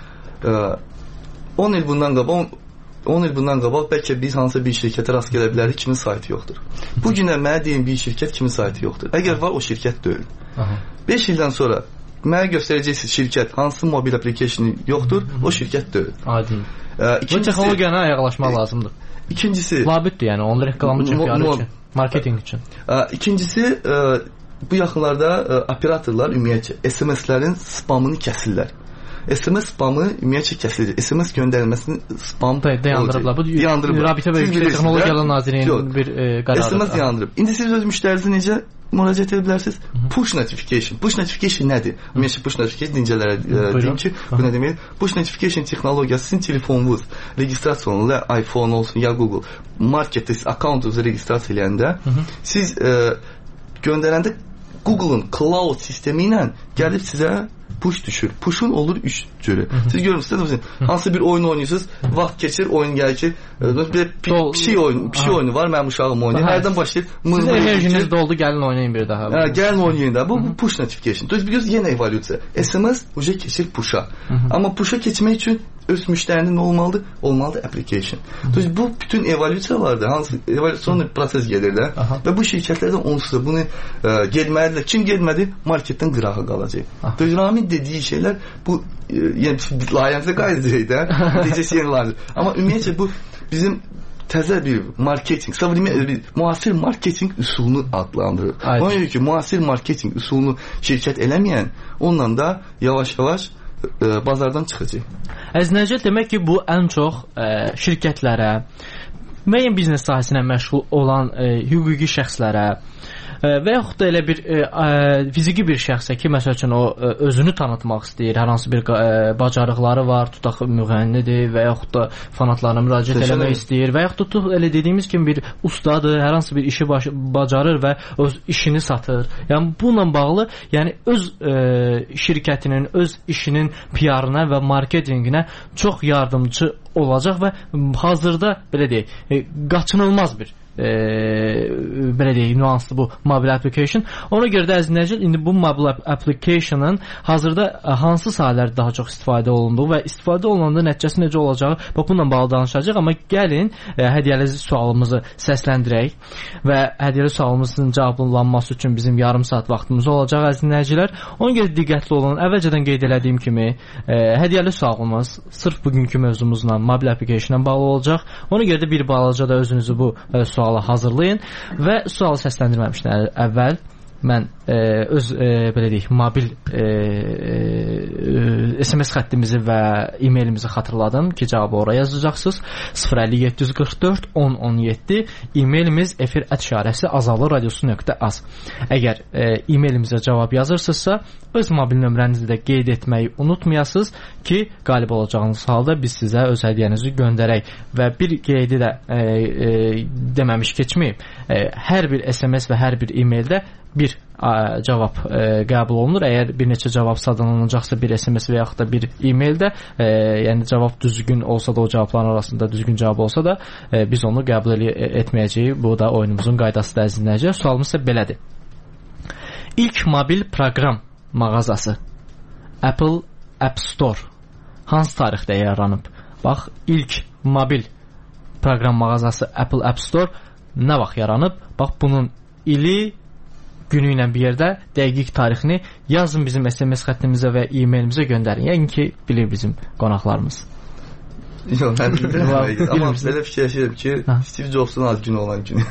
on il bundan qabaq on il bundan qabaq bəlkə biz hansısa bir şirkətə rast gələ bilərik, kimin saytı yoxdur. Bu günə mənə deyin bir şirkət kimin saytı yoxdur. Əgər var, o şirkət deyil. beş ildən sonra mənə göstərəcəksiniz şirkət hansı mobil application yoxdur, o şirkət deyil. Aydın. Bu texnologiyana ayaqlaşmaq lazımdır. İkincisi, labiddir, yəni onun reklamı üçün, P R üçün, marketinq üçün. İkincisi, bu yaxınlarda operatorlar ümumiyyətcə S M S-lərin spamını kəsirlər. S M S spamı ümumiyyətcə kəsilir. S M S göndərilməsini spam dayandırıblar. Bu Rabitə və Yüksək Texnologiyalar Nazirliyinin bir e, qərarıdır. S M S yandırıb. İndi siz öz müştərinizə necə müraciət edə bilərsiniz? Push notification. Push notification nədir? Ümumiyyətcə push notification dincələrə deyim ki, bu nə deməkdir? Push notification texnologiyası sizin telefonunuz registrasiyonla iPhone olsun ya Google marketdə siz akkauntunuzu registrasiya edəndə siz e, göndərəndə Google'ın cloud sistemi ilə gəlib sizə push düşür. Push'un olur üç cürü. Siz görmüşsünüz, hansı bir oyun oynuyorsunuz, vaxt keçir, oyun gəlir ki, bir pişik oyunu, pişik oyunu var, mənim uşağım oynayır. Hərdən başlayır. Sizin enerjiniz doldu, gəlin oynayın bir daha. Hə, gəlin oynayın da. Bu, bu push notification. To есть biliyorsunuz yenə evolyusiya. S M S uje keçir push'a. Amma push'a keçmək üçün öz müştərinin nə olmalıdır? Olmalıdır application. To есть bu bütün evolyusiyalarda hansı evolyusiyon proses gedir də və bu şirkətlərdən onsuz da bunu e, getməlidirlər. Kim getmədi? Marketdən qırağa qalacaq. To есть Ramin dediyi şeylər bu e, yəni layihəmizə qayıdacaq da. Necəsə yeni layihə. Amma ümumiyyətlə bu bizim təzə bir marketinq, savunma bir müasir marketinq üsulunu adlandırır. Ona görə ki, müasir marketinq üsulunu şirkət eləməyən onunla da yavaş-yavaş e, bazardan çıxacaq. Əznəcə demək ki, bu ən çox e, şirkətlərə, müəyyən biznes sahəsinə məşğul olan e, hüquqi şəxslərə e, və yaxud da elə bir e, e, fiziki bir şəxsə ki, məsəl üçün o e, özünü tanıtmaq istəyir, hər hansı bir e, bacarıqları var, tutaq müğənnidir və yaxud da fanatlarına müraciət Teşəkkür eləmək istəyir və yaxud da tutaq elə dediyimiz kimi bir ustadır, hər hansı bir işi baş, bacarır və öz işini satır. Yəni bununla bağlı, yəni öz e, şirkətinin, öz işinin P R-ına və marketinqinə çox yardımcı olacaq və hazırda belə deyək, e, qaçınılmaz bir e, belə deyək, nüanslı bu mobil application. Ona görə də əzizləyicilər, indi bu mobil application'ın hazırda hansı sahələrdə daha çox istifadə olunduğu və istifadə olunanda nəticəsi necə olacağı və bununla bağlı danışacağıq. Amma gəlin e, hədiyyəli sualımızı səsləndirək və hədiyyəli sualımızın cavablanması üçün bizim yarım saat vaxtımız olacaq əzizləyicilər. Ona görə diqqətli olun. Əvvəlcədən qeyd elədiyim kimi e, hədiyyəli sualımız sırf bugünkü mövzumuzla mobil application-la bağlı olacaq. Ona görə də bir balaca da özünüzü bu e, suala hazırlayın və sualı səsləndirməmişdən əvvəl mən e, öz e, belə deyək, mobil e, e, S M S xəttimizi və e-mailimizi xatırladım ki, cavabı oraya yazacaqsınız. sıfır əlli yeddi yüz qırx dörd on on yeddi e-mailimiz efir ət işarəsi azalı radiosu nöqtə az. Əgər e, e-mailimizə cavab yazırsınızsa, öz mobil nömrənizi də qeyd etməyi unutmayasınız ki, qalib olacağınız halda biz sizə öz hədiyyənizi göndərək və bir qeydi də e, e, deməmiş keçməyib. E, hər bir S M S və hər bir e-maildə bir ə, cavab ə, qəbul olunur. Əgər bir neçə cavab sadalınacaqsa bir S M S və yaxud da bir e-maildə, ə, yəni cavab düzgün olsa da o cavabların arasında düzgün cavab olsa da ə, biz onu qəbul etməyəcəyik. Bu da oyunumuzun qaydasıdır əziz dinləyicilər. Sualımız isə belədir. İlk mobil proqram mağazası Apple App Store hansı tarixdə yaranıb? Bax, ilk mobil proqram mağazası Apple App Store nə vaxt yaranıb? Bax, bunun ili, günü ilə bir yerdə dəqiq tarixini yazın bizim S M S xəttimizə və e-mailimizə göndərin. Yəni ki, bilir bizim qonaqlarımız. Yox, mən bilmirəm. Amma belə fikirləşirəm ki, Steve Jobs'un ad günü olan günü.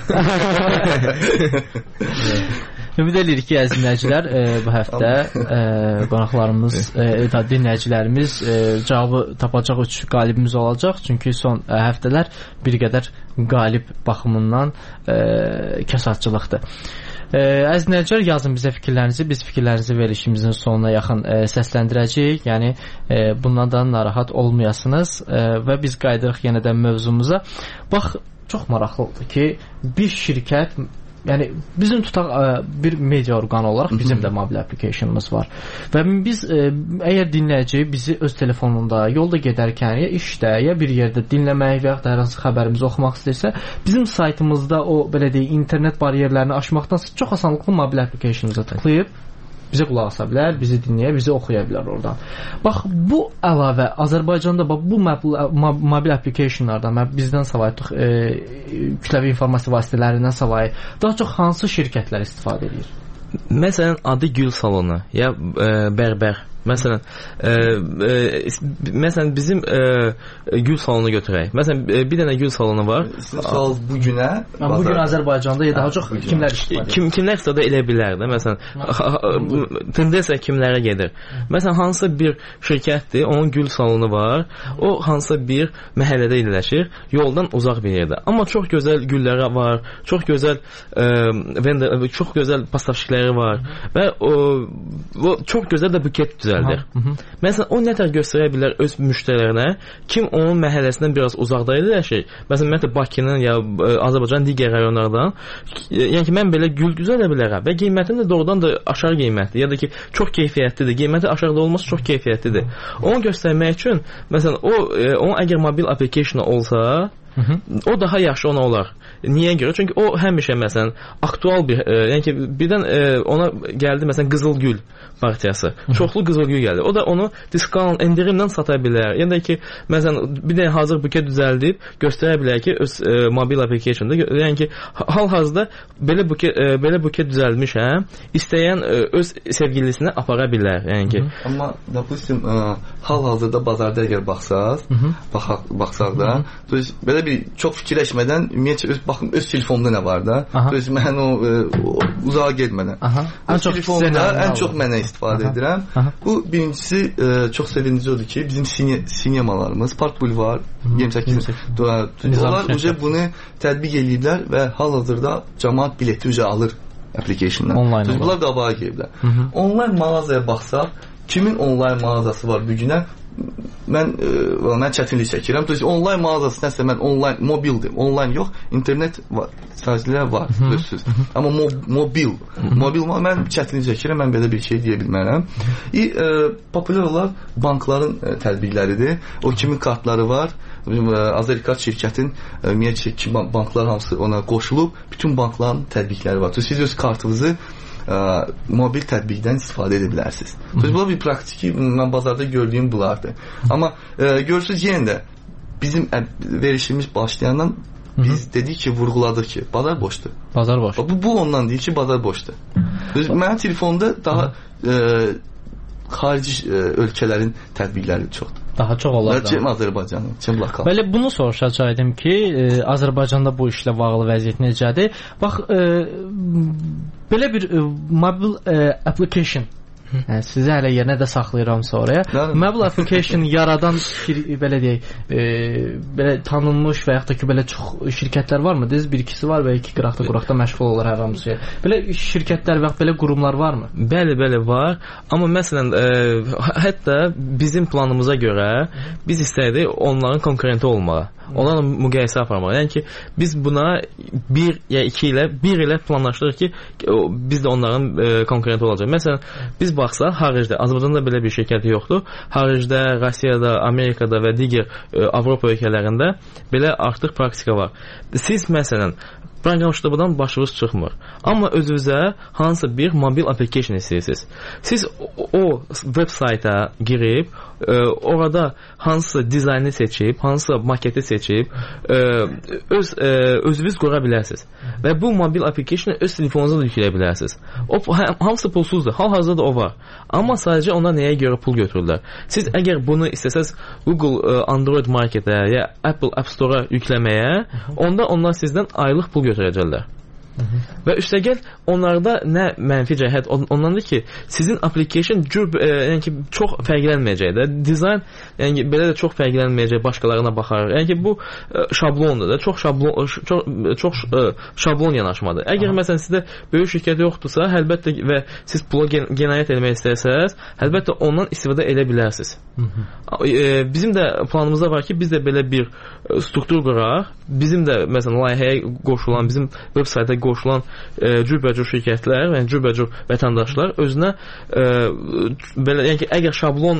Ümid edirik ki, əziz dinləyicilər, e, bu həftə e, qonaqlarımız, e, dinləyicilərimiz e, cavabı tapacaq üç qalibimiz olacaq. Çünki son e, həftələr bir qədər qalib baxımından e, kəsatçılıqdır. Əziz dinləyicilər, yazın bizə fikirlərinizi. Biz fikirlərinizi verilişimizin sonuna yaxın e, səsləndirəcəyik. Yəni e, bundan da narahat olmayasınız e, və biz qayıdırıq yenə də mövzumuza. Bax, çox maraqlıdır ki, bir şirkət, yəni bizim tutaq ə, bir media orqanı olaraq bizim də mobil applicationımız var. Və biz ə, əgər dinləyici bizi öz telefonunda, yolda gedərkən, ya işdə, ya bir yerdə dinləmək və ya da hər hansı xəbərimizi oxumaq istəyirsə, bizim saytımızda o belə deyək internet bariyerlərini aşmaqdansa çox asanlıqla mobil applicationımıza tıklayıb bizə qulaq asa bilər, bizi dinləyə, bizi oxuya bilər oradan. Bax, bu əlavə Azərbaycanda bax, bu mobil applicationlardan bizdən savayı e, kütləvi informasiya vasitələrindən savayı daha çox hansı şirkətlər istifadə edir? Məsələn, adı Gül salonu, ya e, bərbər. Məsələn, e, e, məsələn bizim e, gül salonu götürək. Məsələn, e, bir dənə gül salonu var. Sal bu günə. Bu gün Azərbaycanda daha çox kimlər istifadə edir? Kim kimlər istifadə edə bilər də. Məsələn, tendensiya kimlərə gedir. Məsələn, hansısa bir şirkətdir, onun gül salonu var. O hansısa bir məhəllədə yerləşir, yoldan uzaq bir yerdə. Amma çox gözəl gülləri var, çox gözəl e, vendor, çox gözəl pastavşikləri var və o, o çox gözəl də buket düzəldir. Məsələn, o nətər göstərə bilər öz müştərilərinə, kim onun məhəlləsindən biraz uzaqda yerləşir. Məsələn, ümumiyyətlə Bakının ya Azərbaycanın digər rayonlardan, yəni ki, mən belə gül düzəldə bilərəm və qiymətin də doğrudan da aşağı qiymətli, ya da ki, çox keyfiyyətlidir. Qiyməti aşağıda olması çox keyfiyyətlidir. Onu göstərmək üçün, məsələn, o onun əgər mobil application olsa, Hı -hı. o daha yaxşı ona olar. Niyə görə? Çünki o həmişə məsələn aktual bir, e, yəni ki, birdən e, ona gəldi məsələn Qızılgül partiyası. Hı -hı. Çoxlu Qızılgül gəldi. O da onu diskount endirimlə sata bilər. Yəni ki, məsələn bir dənə hazır buket düzəldib göstərə bilər ki, öz e, mobil applicationda, yəni ki, hal-hazırda belə buket e, belə buket düzəltmişəm, istəyən e, öz sevgilisinə apara bilər. Yəni ki, Hı -hı. Amma допустим, e, hal-hazırda bazarda əgər baxsaq, baxaq baxsaq da, belə bir çox fikirləşmədən ümumiyyətlə öz baxın öz telefonumda nə var da, öz mən o, o uzağa getmədən. Ən çox telefonda ən çox mənə istifadə Aha. edirəm. Aha. Bu birincisi e, çox sevindirici odur ki, bizim sine, sinemalarımız, Park Bulvar, iyirmi səkkiz onlar uca bunu tətbiq eləyiblər və hal-hazırda cəmaət bileti uca alır applicationdan. Online. Bunlar qabağa gəliblər. Online mağazaya baxsaq, kimin online mağazası var bu günə? Mən e, mən çətinlik çəkirəm. Düz onlayn mağazası nəsə mən onlayn mobildir. Onlayn yox, internet var. Sahələr var, düzsüz. Amma mo mobil, mobil mən çətinlik çəkirəm. Mən belə bir şey deyə bilmərəm. E, e, populyar olaraq bankların e, tətbiqləridir. O kimin kartları var? Azərikart şirkətin ümumiyyətlə ki banklar hamısı ona qoşulub, bütün bankların tətbiqləri var. Siz öz kartınızı Ə, mobil tətbiqdən istifadə edə bilərsiniz. Bu bir praktiki, mən bazarda gördüyüm bunlardır. Amma ə, görürsünüz yenə də bizim verişimiz başlayandan biz dedik ki, vurğuladıq ki, bazar boşdur. Bazar boş. Bu, bu ondan deyil ki, bazar boşdur. Mənim telefonda daha ə, xarici ə, ölkələrin tətbiqləri çoxdur. Daha çox olar da. Çin Azərbaycanın, Çin lokal. Bəli, bunu soruşacaqdım ki, e, Azərbaycanda bu işlə bağlı vəziyyət necədir? Bax, e, belə bir e, mobil e, application Hə, sizi hələ yenə də saxlayıramsa oraya. Mobile application yaradan belə deyək, e, belə tanınmış və yaxud da ki, belə çox şirkətlər varmı? Düz bir ikisi var və iki qıraqda quraqda məşğul olur hər hamısı. Belə şirkətlər və yaxud belə qurumlar varmı? Bəli, bəli var. Amma məsələn, e, hətta bizim planımıza görə biz istədik onların konkurenti olmağı. Onlarla müqayisə aparmaq. Yəni ki, biz buna bir ya iki ilə, bir ilə planlaşdırırıq ki, biz də onların e, konkurenti olacaq. Məsələn, biz baxsaq, xaricdə, Azərbaycanda belə bir şirkəti yoxdur. Xaricdə, Rusiyada, Amerikada və digər e, Avropa ölkələrində belə artıq praktika var. Siz məsələn, proqramlaşdırmadan başınız çıxmır. Amma özünüzə hansısa bir mobil application istəyirsiniz. Siz o, o web sayta girib, e, orada hansısa dizaynı seçib, hansısa maketi seçib, e, öz e, özünüz qura bilərsiniz. Və bu mobil application öz telefonunuza da yükləyə bilərsiniz. O hamısı pulsuzdur. Hal-hazırda o var. Amma sadəcə ona nəyə görə pul götürürlər? Siz əgər bunu istəsəz Google e, Android Marketə ya Apple App Store-a yükləməyə, onda onlar sizdən aylıq pul götürəcəklər. Hı-hı. Və üstəgəl onlarda nə mənfi cəhət ondandır ki, sizin application cür, e, yəni ki, çox fərqlənməyəcək də. Dizayn, yəni belə də çox fərqlənməyəcək başqalarına baxaraq. Yəni ki, bu e, şablondur da, çox şablon çox çox e, şablon yanaşmadır. Əgər Aha. məsələn sizdə böyük şirkət yoxdursa, əlbəttə və siz pula gen generat etmək istəsəz, əlbəttə ondan istifadə edə bilərsiniz. E, bizim də planımızda var ki, biz də belə bir struktur quraq. Bizim də məsələn layihəyə qoşulan, bizim web saytə qoşulan e, cürbəcür şirkətlər, yəni cürbəcür vətəndaşlar özünə e, belə, yəni ki, əgər şablon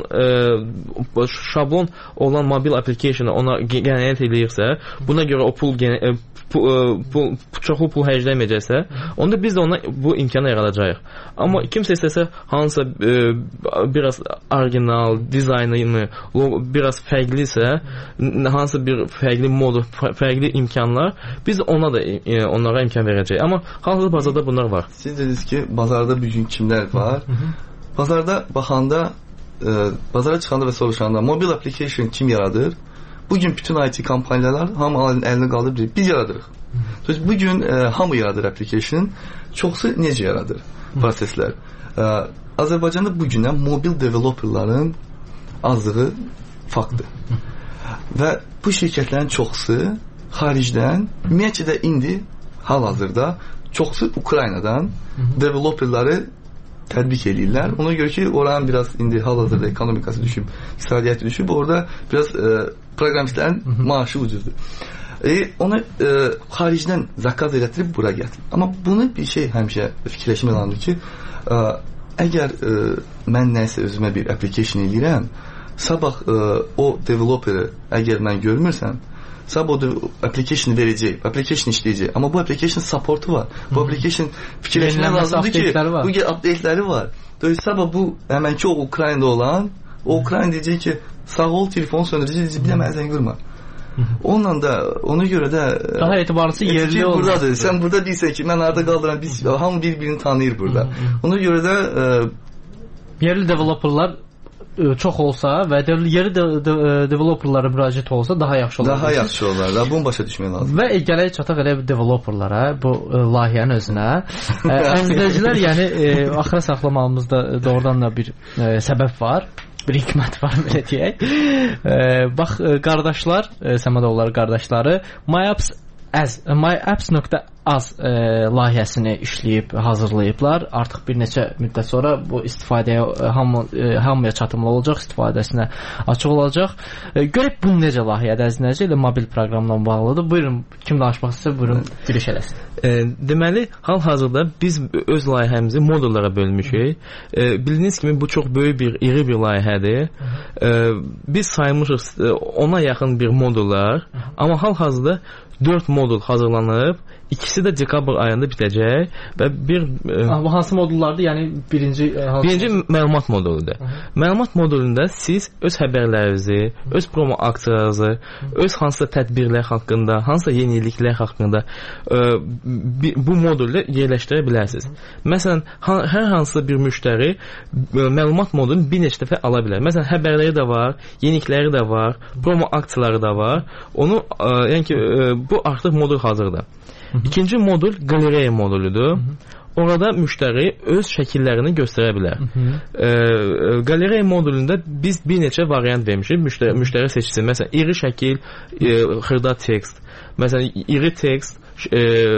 e, şablon olan mobil application ona generat eləyirsə, buna görə o pul e, pul, pul çoxlu pul xərcləməyəcəksə, onda biz də ona bu imkanı yaradacağıq. Amma kimsə istəsə hansısa e, biraz orijinal dizaynı biraz fərqlisə, hansısa bir fərqli mod, fərqli imkanlar, biz ona da e, onlara imkan verəcəyik. Amma hal-hazırda bazarda bunlar var. Siz dediniz ki, bazarda bugün kimlər var? Bazarda baxanda, e, bazara çıxanda və soruşanda mobil application kim yaradır? Bugün bütün I T kompaniyalar hamı əlini qaldırır, biz yaradırıq. Bugün e, hamı yaradır application. Çoxsu necə yaradır proseslər? E, Azərbaycanda bugündən mobil developerların azlığı faktdır. Və bu şirkətlərin çoxsu xaricdən, ümumiyyətcə də indi hal-hazırda çoxsu Ukraynadan developerları tətbiq edirlər. Ona görə ki, oranın biraz indi hal-hazırda ekonomikası düşüb, iqtisadiyyatı düşüb, orada biraz e, proqramistlərin maaşı ucuzdur. E, onu e, xaricdən zakaz elətdirib bura gətirir. Amma bunu bir şey həmişə fikirləşmək lazımdır ki, e, əgər e, mən nəsə özümə bir application eləyirəm, sabah e, o developeri əgər mən görmürsəm, sabah o application verəcək, application işləyəcək. Amma bu application supportu var. Bu application fikirləşmək lazımdır ki, bu update-ləri var. Dolayı sabah bu həmən ki o Ukraynada olan, o Ukrayna deyəcək ki, sağ ol, telefonu söndürəcək, bir də mənə zəng vurma. Onunla da, ona görə də daha etibarlısı yerli olur. Buradadır. Sən burada deyirsən ki, mən arada qaldıram, biz hamı bir-birini tanıyır burada. Ona görə də e, yerli developerlar çox olsa və yerli de de developerlara müraciət olsa daha yaxşı olar. Daha yaxşı olar. Da bunu başa düşmək lazımdır. Və gələk çataq elə developerlara, bu e, layihənin özünə. Əzizləyicilər, yəni e, axıra saxlamağımızda doğrudan da bir e, səbəb var. Bir hikmət var, belə deyək. E, bax, qardaşlar, e, Səmədoğulları qardaşları MyApps az myapps.az e, layihəsini işləyib, hazırlayıblar. Artıq bir neçə müddət sonra bu istifadəyə e, hamı, e, hamıya çatımlı olacaq, istifadəsinə açıq olacaq. E, görək bu necə layihədə əzinəcək ilə mobil proqramla bağlıdır. Buyurun, kim danışmaq istəyir, buyurun, giriş eləsin. E, deməli, hal-hazırda biz öz layihəmizi modullara bölmüşük. E, bildiyiniz kimi bu çox böyük bir, iri bir layihədir. E, biz saymışıq e, ona yaxın bir modullar, amma hal-hazırda dörd modul hazırlanıb, ikisi də dekabr ayında bitəcək və bir e, bu hansı modullardır? Yəni birinci e, birinci məlumat moduludur. Hı -hı. Məlumat modulunda siz öz xəbərlərinizi, öz promo aksiyalarınızı, öz hansısa tədbirlər haqqında, hansısa yeniliklər haqqında e, bu modulda yerləşdirə bilərsiniz. Məsələn, hər hansısa bir müştəri e, məlumat modulunu bir neçə dəfə ala bilər. Məsələn, xəbərləri də var, yenilikləri də var, promo aksiyaları da var. Onu e, yəni ki, e, bu artıq modul hazırdır. Hı -hı. İkinci modul qalereya moduludur. Hı -hı. orada müştəri öz şəkillərini göstərə bilər. E, Qalereya modulunda biz bir neçə variant vermişik müştəri, müştəri seçsin. Məsələn, iri şəkil, e, xırda tekst. Məsələn, iri tekst, e,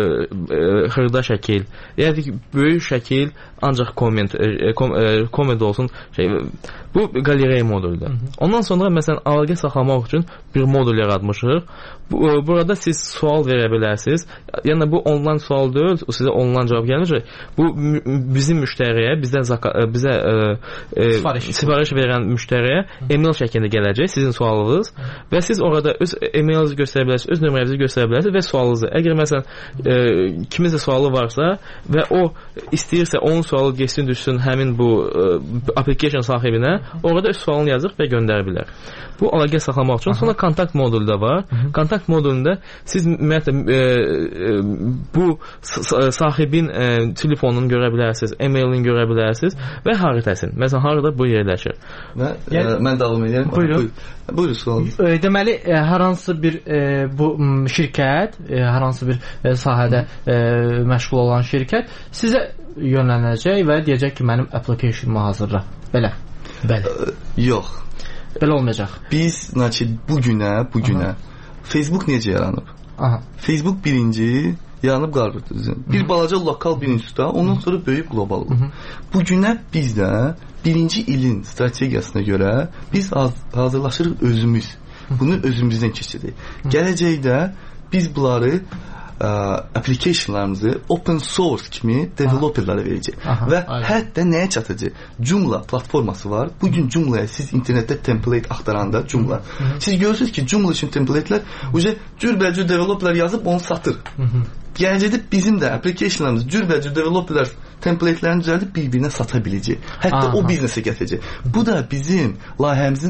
e, xırda şəkil. Yəni ki, böyük şəkil ancaq komment, e, kom, e, komment olsun. Şey, bu qalereya moduludur. Ondan sonra məsələn əlaqə saxlamaq üçün bir modul yaratmışıq. Bu, burada siz sual verə bilərsiniz. Yəni bu onlayn sual deyil, sizə onlayn cavab gəlməyəcək. Bu bizim müştəriyə, bizdən bizə e, e, sifariş. sifariş verən müştəriyə e-mail şəklində gələcək sizin sualınız və siz orada öz e-mailinizi göstərə bilərsiniz, öz nömrənizi göstərə bilərsiniz və sualınızı. Əgər məsələn e, kiminsə sualı varsa və o istəyirsə onun sualı geçsin düşsün həmin bu e, application sahibinə, orada öz sualını yazır və göndərə bilər. Bu əlaqə saxlamaq üçün. Sonra kontakt modulu da var. Hı -hı. Kontakt modulunda siz ümumiyyətlə e, e, bu sahibin e, telefonunu görə bilərsiniz, e-mailini görə bilərsiniz və xəritəsini. Məsələn, harada bu yerləşir. Və yəni, e, mən davam edirəm. Buyurun. Buyurun sualınız. E, deməli, e, hər hansı bir e, bu şirkət, e, hər hansı bir e, sahədə e, məşğul olan şirkət sizə yönlənəcək və deyəcək ki, mənim application'ımı hazırla. Belə. Bəli. E, yox. Belə olmayacaq. Biz, значит, bu günə, bu günə Aha. Facebook necə yaranıb? Aha. Facebook birinci yaranıb qarşıdır. Bir balaca lokal bir institutda, ondan sonra böyük qlobal olur. Bu günə bizdə birinci ilin strategiyasına görə biz hazırlaşırıq özümüz. Bunu özümüzdən keçirik. Gələcəkdə biz bunları ə, applicationlarımızı open source kimi developerlara verəcək. Aha, və aynen. Hətta nəyə çatacaq? Joomla platforması var. Bugün Joomla'ya siz internetdə template axtaranda Joomla. Hı -hı. Siz görürsünüz ki, Joomla üçün templatelər uca cürbəcür developerlar yazıb onu satır. Hı -hı. Gələcəkdə bizim də applicationlarımız cürbəcür developerlar templatelərini düzəldib bir-birinə sata biləcək. Hətta Aha. o biznesə gətirəcək. Bu da bizim layihəmizin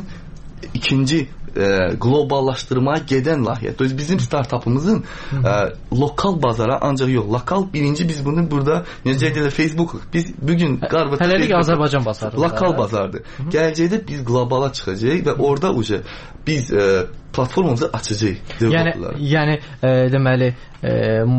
ikinci e, globallaşdırmaya gedən layihə. Bizim startupımızın e, lokal bazara ancaq yox, lokal birinci biz bunu burada necə deyirlər Facebook. Biz bugün qarvət Hələlik Azərbaycan bazarı. Lokal bazardır. Gələcəkdə biz qlobala çıxacağıq və orada uca biz e, platformamızı açacağıq. Yəni yəni e, deməli e,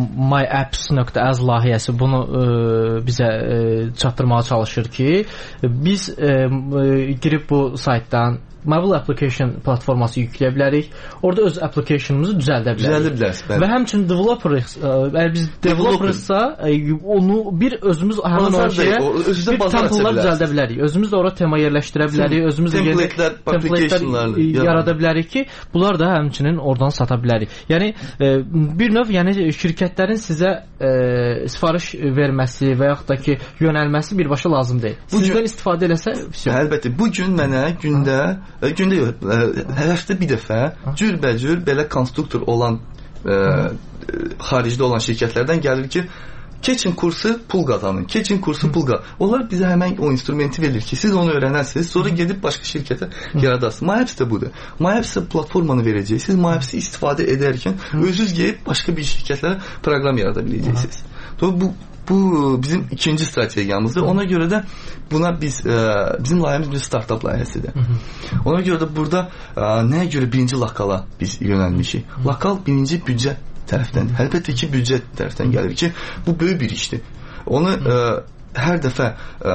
myapps.az layihəsi bunu e, bizə e, çatdırmağa çalışır ki, biz e, e, girib bu saytdan mobile application platforması yükləyə bilərik. Orada öz application'ımızı düzəldə bilərik. Düzəldə bilərsiniz. Və həmçinin developer, əgər biz developersa, onu bir özümüz həmin o şeyə bir template'lar düzəldə bilərik. Özümüz də ora tema yerləşdirə bilərik. Özümüz də template'lər, application'larla yarada bilərik ki, bunlar da həmçinin oradan sata bilərik. Yəni bir növ, yəni şirkətlərin sizə e, sifariş verməsi və yaxud da ki, yönəlməsi birbaşa lazım deyil. Bu Sizdən gün, istifadə eləsə, əlbəttə, bu gün mənə gündə gündə yox, hər həftə bir dəfə cürbəcür belə konstruktor olan e, xaricdə olan şirkətlərdən gəlir ki, keçin kursu pul qazanın, keçin kursu pul qazanın. Onlar bizə həmən o instrumenti verir ki, siz onu öyrənərsiniz, sonra gedib başqa şirkətə yaradarsınız. MyApps də budur. MyApps platformanı verəcək. Siz MyApps'i istifadə edərkən özünüz gedib başqa bir şirkətlərə proqram yarada biləcəksiniz. Bu Bu bizim ikinci strategiyamızdır. Ona görə də buna biz e, bizim layihəmiz bir startup layihəsidir. Ona görə də burada e, nəyə görə birinci lokala biz yönəlmişik? Lokal birinci büdcə tərəfdən, əlbəttə ki, büdcə tərəfdən gəlir ki, bu böyük bir işdir. Onu e, hər dəfə ə,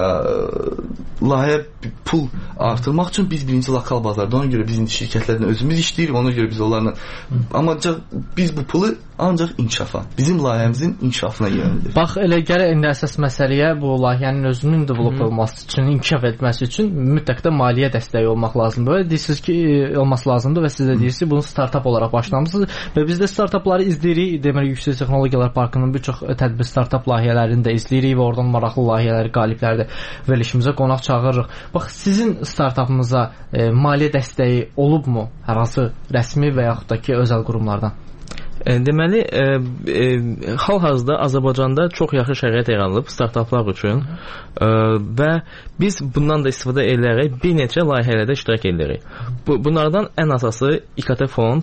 layihə pul artırmaq üçün biz birinci lokal bazarda, ona görə biz indi şirkətlərlə özümüz işləyirik, ona görə biz onlarla amma biz bu pulu ancaq inkişafa, bizim layihəmizin inkişafına yönəldir. Bax, elə gələ indi əsas məsələyə bu layihənin özünün develop olması üçün, inkişaf etməsi üçün mütləq də maliyyə dəstəyi olmaq lazımdır. Deyirsiniz ki, olması lazımdır və siz də deyirsiniz, bunu startup olaraq başlamısınız və biz də startupları izləyirik. Deməli, Yüksək Texnologiyalar Parkının bir çox tədbir startup layihələrini də izləyirik və oradan maraqlı layihələri, qalibləri də verilişimizə qonaq çağırırıq. Bax, sizin startupınıza e, maliyyə dəstəyi olubmu? Hər hansı rəsmi və yaxud da ki, özəl qurumlardan? E, deməli, e, e, hal-hazırda Azərbaycanda çox yaxşı şərait yaranılıb startuplar üçün e, və biz bundan da istifadə edərək bir neçə layihələrdə iştirak edirik. Bu, bunlardan ən əsası İKT fond.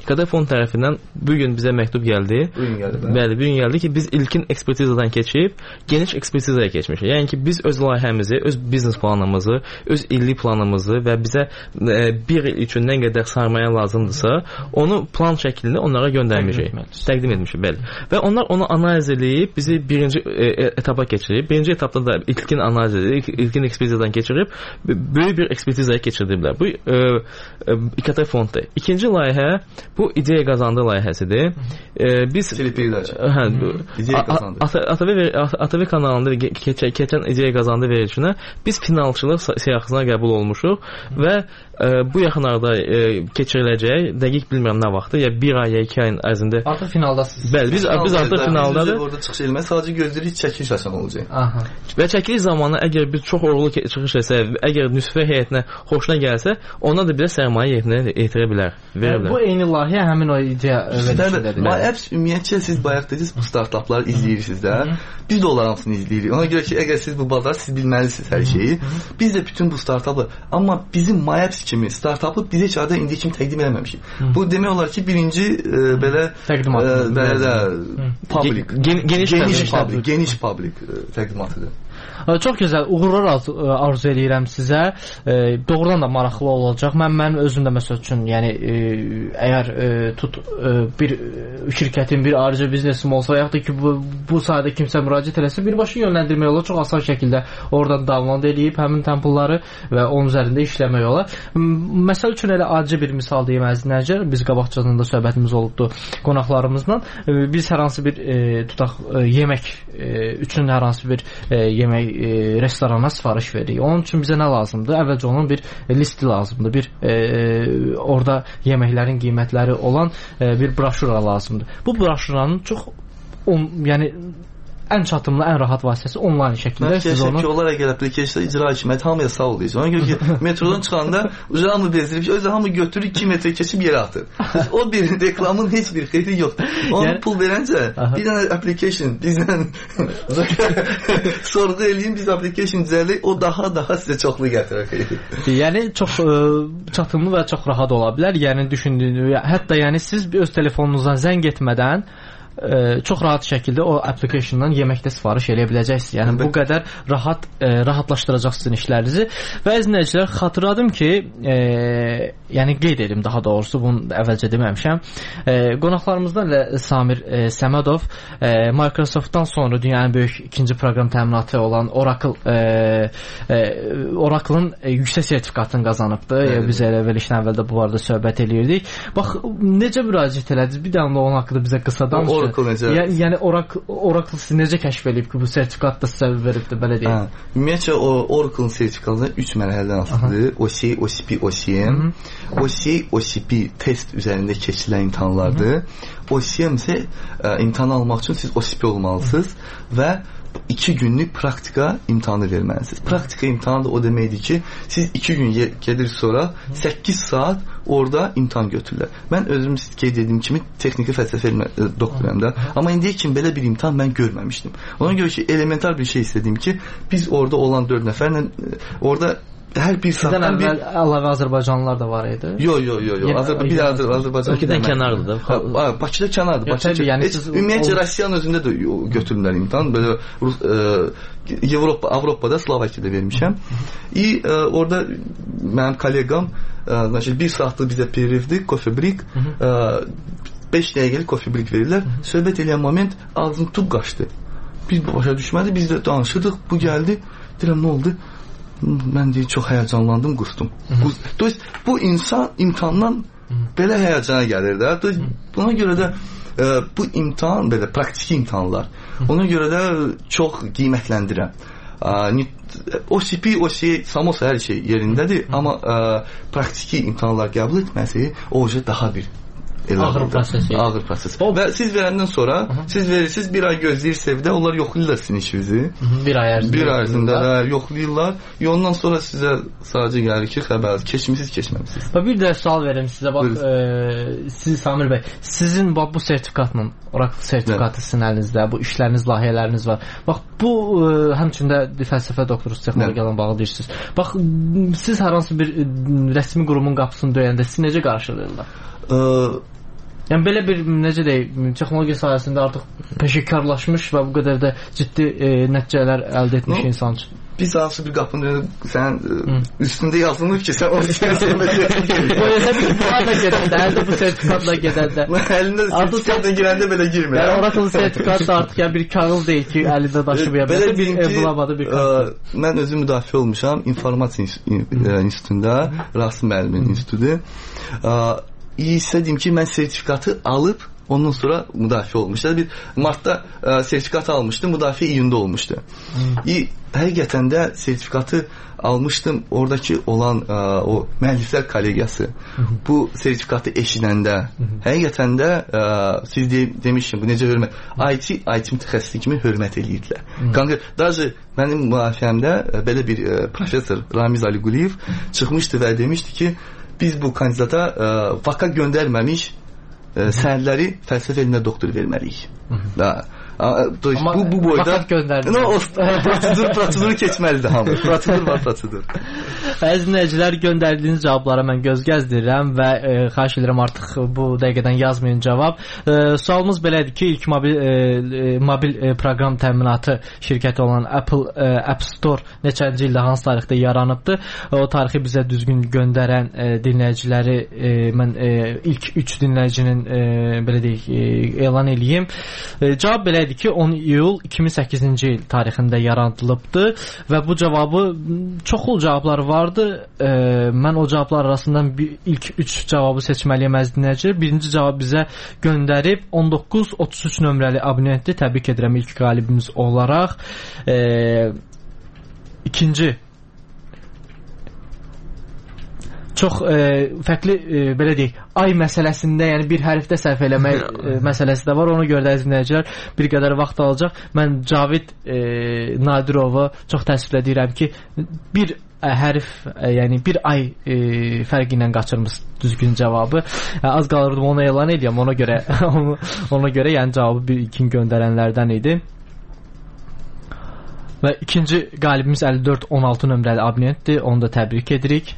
İKT fond tərəfindən bu gün bizə məktub gəldi. Bu gün gəldi. Bəli, bu gün gəldi ki, biz ilkin ekspertizadan keçib geniş ekspertizaya keçmişik. Yəni ki, biz öz layihəmizi, öz biznes planımızı, öz illik planımızı və bizə e, bir il üçün nə qədər sərmayə lazımdırsa, onu plan şəklində onlara göndərmişik. Təqdim etmişik, bəli. Və onlar onu analiz edib bizi birinci e, etapa keçirib. Birinci etapda da ilkin analiz edib, ilkin ekspertizadan keçirib böyük bir ekspertizaya keçirdiblər. Bu e, e, İKT fonddur. İkinci layihə bu ideya qazandı layihəsidir. E, biz Filipinlər. Hə, ideya qazandı. A T V kanalında keçən keçən ideya qazandı verilişinə biz finalçılıq siyahısına qəbul olmuşuq və e, bu yaxınlarda e, keçiriləcək, dəqiq bilmirəm nə vaxtı, ya bir ay ya iki ayın ərzində. Artıq finaldasınız. Bəli, biz biz artıq finaldadır. Orada çıxış eləmək sadəcə gözləyirik çəkiliş asan olacaq. Aha. Və çəkiliş zamanı əgər biz çox uğurlu çıxış etsək, əgər nüsfə heyətinə xoşuna gəlsə, ona da bizə sərmayə yerinə yetirə bilər, verə bilər. Bu eyni layihə həmin o ideya verilişindədir. MyApps ümumiyyətcə siz bayaq dediniz bu startapları izləyirsiniz də. Biz də onların hamısını izləyirik. Ona görə ki, əgər siz bu bazar siz bilməlisiniz hər şeyi. Biz də bütün bu startapı, amma bizim MyApps kimi startapı biz heç arada indiyə kimi təqdim eləməmişik. Bu demək olar ki, birinci e, belə təqdimat, e, belə də public, Gen geniş, geniş public, geniş public e, təqdimatıdır. Çox gözəl, uğurlar arzu edirəm sizə. E, doğrudan da maraqlı olacaq. Mən mənim özüm də məsəl üçün, yəni e, əgər e, tut e, bir şirkətin, bir ayrıca biznesim olsa, yaxud da ki bu, bu sayədə kimsə müraciət eləsə, birbaşa yönləndirmək olar. Çox asan şəkildə oradan download edib həmin templeları və onun üzərində işləmək olar. Məsəl üçün elə acı bir misal deyim əzizlər. Biz qabaqcadan da söhbətimiz olubdu qonaqlarımızla. E, biz hər hansı bir e, tutaq e, yemək e, üçün hər hansı bir e, yemək e, restorana sifariş veririk. Onun üçün bizə nə lazımdır? Əvvəlcə onun bir listi lazımdır. Bir e, orada yeməklərin qiymətləri olan e, bir broşura lazımdır. Bu broşuranın çox on, yəni ən çatımlı, ən rahat vasitəsi onlayn şəkildə siz onu... Ki, onlar əgər application icra hakimiyyəti hamıya sağ ol deyəcək. Ona görə ki, metrodan çıxanda uca hamı bezdirib, özü hamı götürür iki metre keçib yerə atır. O bir reklamın heç bir xeyri yoxdur. Onu yəni, pul verəncə bir dənə application bizdən sorğu eləyin, biz application düzəldik, o daha-daha sizə çoxlu gətirir. Yəni, çox ə, çatımlı və çox rahat ola bilər. Yəni, düşündüyünü, hətta yəni siz öz telefonunuzdan zəng etmədən Ə, çox rahat şəkildə o applicationdan yeməkdə sifariş eləyə biləcəksiniz. Yəni bu qədər rahat ə, rahatlaşdıracaq sizin işlərinizi. Və əzizlər, xatırladım ki, ə, yəni qeyd edim daha doğrusu, bunu əvvəlcə deməmişəm. Ə, qonaqlarımızdan da Samir ə, Səmədov ə, Microsoftdan sonra dünyanın böyük ikinci proqram təminatı olan Oracle ə, ə, Oracle-ın yüksək sertifikatını qazanıbdı. Evet. Biz elə verilişdən əvvəl də bu barədə söhbət eləyirdik. Bax, necə müraciət elədiniz? Bir də onun haqqında bizə qısa danışın. Yəni, yəni Oracle, Oracle sizi necə kəşf edib ki, bu sertifikat da sizə veribdir, belə deyək? Ümumiyyətcə, Oracle sertifikatı üç mərhələdən asılıdır. O C, O C P, O C M. O C, O C P test üzərində keçirilən imtahanlardır. O C M isə imtahan almaq üçün siz O C P olmalısınız və iki günlük praktika imtahanı verməlisiniz. Praktika imtahanı da o deməkdir ki, siz iki gün gedir sonra səkkiz saat orada imtahan götürürlər. Mən özüm qeyd etdiyim kimi texniki fəlsəfə doktoram da. Amma indiyə kimi belə bir imtahan mən görməmişdim. Ona görə ki, elementar bir şey istədim ki, biz orada olan dörd nəfərlə orada hər bir saatdan bir əlavə Azərbaycanlılar da var idi. Yox, yox, yox, yox. Azərbaycan bir Azər, Azərbaycan Bakıdan kənardır da. Bakıda kənardır. Bakıda. Yəni ümumiyyətcə Rusiyanın özündə də götürürlər imtahan. Belə Avropa, Avropada, Slovakiyada vermişəm. İ orada mənim kolleqam bir saatlıq bizə perivdi, coffee break. beş dəqiqəlik coffee break verirlər. Söhbət eləyən moment ağzını tutub qaçdı. Biz başa düşmədi, biz də danışırdıq. Bu gəldi. Deyirəm, nə oldu? Mən deyir, çox həyəcanlandım, qustum. Qust. Bu insan imtahandan belə həyəcana gəlir də. Buna görə də e, bu imtahan belə praktiki imtahanlar. Ona görə də çox qiymətləndirəm. O C P, o şey, samosa hər şey yerindədir, amma e, praktiki imtahanlar qəbul etməsi o daha bir ağır proses. Ağır proses. Və siz verəndən sonra, Hı -hı. siz verirsiniz, bir ay gözləyirsiniz də, onlar yoxlayırlar sizin işinizi. Hı -hı. Bir ay ərzində. Bir ay ərzində hə, yoxlayırlar. Və ondan sonra sizə sadəcə gəlir ki, xəbər keçmisiniz, keçməmisiniz. Və bir də sual verim sizə. Bax, e, siz Samir bəy, sizin bax bu sertifikatla, Oracle sertifikatı sizin əlinizdə, bu işləriniz, layihələriniz var. Bax, bu e, həmçində fəlsəfə doktorusu texnologiyadan bağlı deyirsiniz. Bax, siz hər hansı bir rəsmi qurumun qapısını döyəndə siz necə qarşılayırlar? Yəni belə bir necə deyək, texnologiya sayəsində artıq peşəkarlaşmış və bu qədər də ciddi e, nəticələr əldə etmiş no, insan üçün. Biz hansı bir qapının önündə sən Hı. üstündə yazılmır ki, sən onu sertifikatla gedəndə, əldə bu sertifikatla gedəndə. Əlində sertifikatla girəndə belə girmir. Yəni Oracle sertifikat da artıq yəni bir kağız deyil ki, əlində daşımaya bilər. Bir evlamadı bir kağız. Mən özüm müdafiə olmuşam informasiya institutunda, Rasim müəllimin institutu. İstədim ki, mən sertifikatı alıb ondan sonra müdafiə olmuşdu. Bir martda ə, sertifikat almışdım, müdafiə iyunda olmuşdu. Hmm. Həqiqətən də sertifikatı almışdım. Oradakı olan ə, o müəlliflər kollegiyası hmm. bu sertifikatı eşidəndə hmm. həqiqətən də ə, siz de, demişsiniz bu necə hörmət. I T, I T mütəxəssisi kimi hörmət edirdilər. Hmm. Konkret, даже mənim müdafiəmdə ə, belə bir ə, professor Ramiz Aliquliyev çıxmışdı və demişdi ki, biz bu kandidata ə, vaka göndərməmiş ə, sənədləri fəlsəfə elmində doktor verməliyik. Da. Bu, bu boyda vaxt göndərdi. No, o, prosedur, prosedur keçməlidir hamı. Prosedur var, prosedur. Əziz dinləyicilər, göndərdiyiniz cavablara mən göz gəzdirirəm və e, xahiş edirəm artıq bu dəqiqədən yazmayın cavab. E, sualımız belədir ki, ilk mobil e, mobil e, proqram təminatı şirkəti olan Apple e, App Store neçənci ildə, hansı tarixdə yaranıbdır? O tarixi bizə düzgün göndərən e, dinləyiciləri e, mən e, ilk üç dinləyicinin e, belə deyək e, elan eləyim. E, cavab belədir ki, on iyul iki min səkkizinci il tarixində yaradılıbdır və bu cavabı çoxlu cavablar vardı. E, mən o cavablar arasından bir, ilk üç cavabı seçməliyəm əziz dinləyicilər. Birinci cavab bizə göndərib on doqquz otuz üç nömrəli abunentdir. Təbrik edirəm ilk qalibimiz olaraq. E, ikinci çox e, fərqli e, belə deyək, ay məsələsində, yəni bir hərfdə səhv eləmək e, məsələsi də var. Ona görə də əziz dinləyicilər bir qədər vaxt alacaq. Mən Cavid e, Nadirovu çox təəssüf edirəm ki, bir ə, hərf, ə, yəni bir ay e, fərqi ilə qaçırmış düzgün cavabı. Ə, az qalırdım onu elan edeyim. Ona görə onu, ona görə yəni cavabı bir ilkin göndərənlərdən idi. Və ikinci qalibimiz əlli dörd on altı nömrəli abunentdir. Onu da təbrik edirik.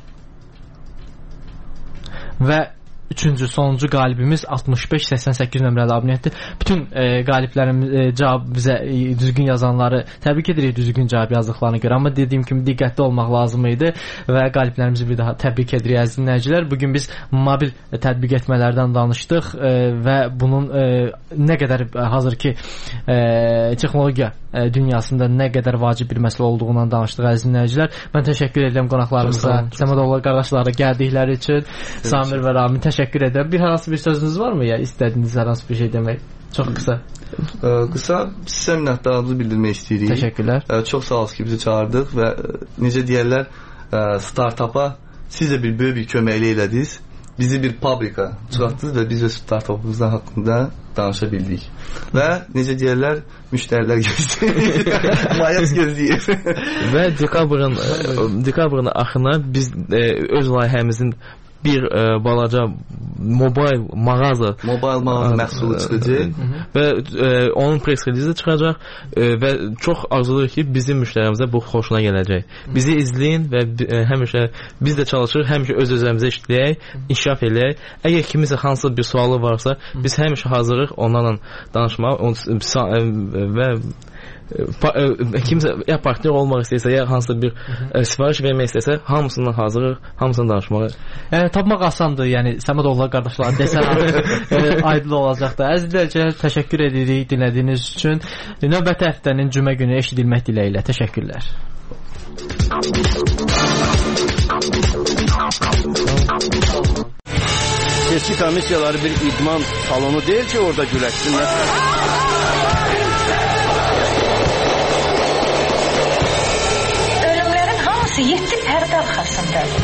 Və üçüncü, sonuncu qalibimiz altmış beş səksən səkkiz nömrəli abunentdir. Bütün e, qaliblərimiz e, cavab bizə e, düzgün yazanları təbrik edirik düzgün cavab yazdıqlarına görə. Amma dediyim kimi diqqətli olmaq lazım idi və qaliblərimizi bir daha təbrik edirik əziz dinləyicilər. Bugün biz mobil e, tətbiq etmələrdən danışdıq e, və bunun e, nə qədər e, hazır ki e, texnologiya e, dünyasında nə qədər vacib bir məsələ olduğundan danışdıq əziz dinləyicilər. Mən təşəkkür edirəm qonaqlarımıza, Səmədoğlu qardaşlara gəldikləri üçün. Samir və Ramin təşəkkür Təşəkkür edirəm. Bir hansı bir sözünüz varmı ya? İstədiyiniz hər hansı bir şey demək? Çox qısa. Ə, qısa sizə minnətdarlığımızı bildirmək istəyirik. Təşəkkürlər. Ə, çox sağ olun ki, bizi çağırdıq və necə deyirlər, ə, startapa siz də bir böyük bir köməkli elədiniz. Bizi bir fabrika çıxartdınız və biz də startapımızdan haqqında danışa bildik. Və necə deyirlər, müştərilər gözləyir. Mayas gözləyir. Və dekabrın dekabrın axırına biz e, öz layihəmizin bir e, balaca mobil mağaza mobil mağaza məhsulu çıxacaq və e, onun press release çıxacaq e, və çox arzuluyoruz ki, bizim müştərimizə bu xoşuna gələcək. Bizi izləyin və e, həmişə biz də çalışırıq, həmişə öz özümüzə işləyək, inkişaf eləyək. Əgər kimisə hansı bir sualı varsa, biz həmişə hazırıq onlarla danışmağa və Pa, e, kimsə ya partner olmaq istəyirsə, ya hansısa bir e, sifariş vermək istəyirsə, hamısından hazırıq, hamısından danışmağa. Yəni tapmaq asandır. Yəni Səmədoğlu qardaşlar desələr e, aydın olacaqdır. Əziz dinləyicilər, təşəkkür edirik dinlədiyiniz üçün. Növbəti həftənin cümə günü eşidilmək diləyilə. Təşəkkürlər. Seçki komissiyaları bir idman salonu deyil ki, orada güləşsinlər. yeddi pərdə arxasındadır.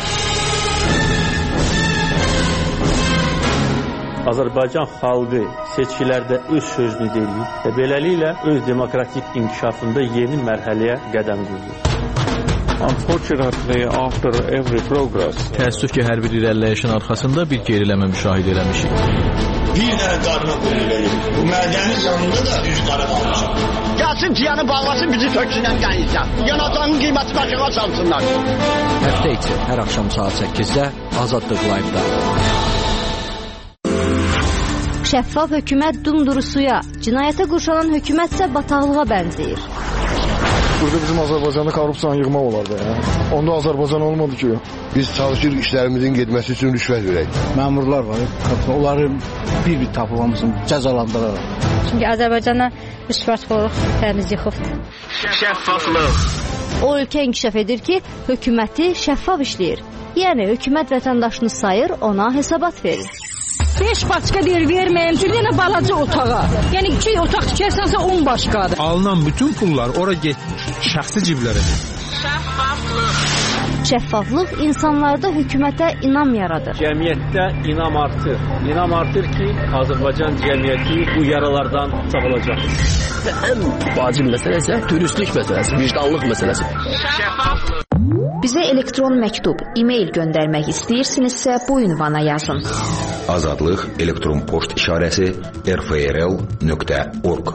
Azərbaycan xalqı seçkilərdə öz sözünü deyir və beləliklə öz demokratik inkişafında yeni mərhələyə qədəm qoyur. Unfortunately, after every progress, təəssüf ki, hər bir irəliləyişin arxasında bir geriləmə müşahidə eləmişik. Bir dənə qarına qoyun verir. Bu mədənin yanında da üç qarı qalmışıq. Gəlsin ciyanı bağlasın, bizi töksünən qənizdən. Yanacağın qiyməti başına çalsınlar. Həftə içi hər axşam saat səkkizdə Azadlıq Live-da. Şəffaf hökumət dumdurusuya, cinayətə qurşanan hökumətsə bataqlığa bənzəyir. Burada bizim Azərbaycanda korrupsiyanı yığmaq olardı. Ya. Onda Azərbaycan olmadı ki. Biz çalışırıq işlərimizin getməsi üçün rüşvət verək. Məmurlar var, onları bir-bir tapılmamızın cəzalandıraraq. Çünki Azərbaycana rüşvətxorluq təmiz yıxıb. Şəffaflıq. O ölkə inkişaf edir ki, hökuməti şəffaf işləyir. Yəni hökumət vətəndaşını sayır, ona hesabat verir. beş başqa deyir verməyim, bir dənə balaca otağa. Yəni iki otaq tikərsənsə on başqadır. Alınan bütün pullar ora getmir, şəxsi ciblərə. Şəffaflıq. Şəffaflıq insanlarda hökumətə inam yaradır. Cəmiyyətdə inam artır. İnam artır ki, Azərbaycan cəmiyyəti bu yaralardan sağalacaq. Və ən vacib məsələ isə dürüstlük məsələsi, vicdanlıq məsələsi. Şəffaflıq. Bizə elektron məktub, e-mail göndərmək istəyirsinizsə bu ünvana yazın. Azadlıq elektron poçt işarəsi r f r l nöqtə org.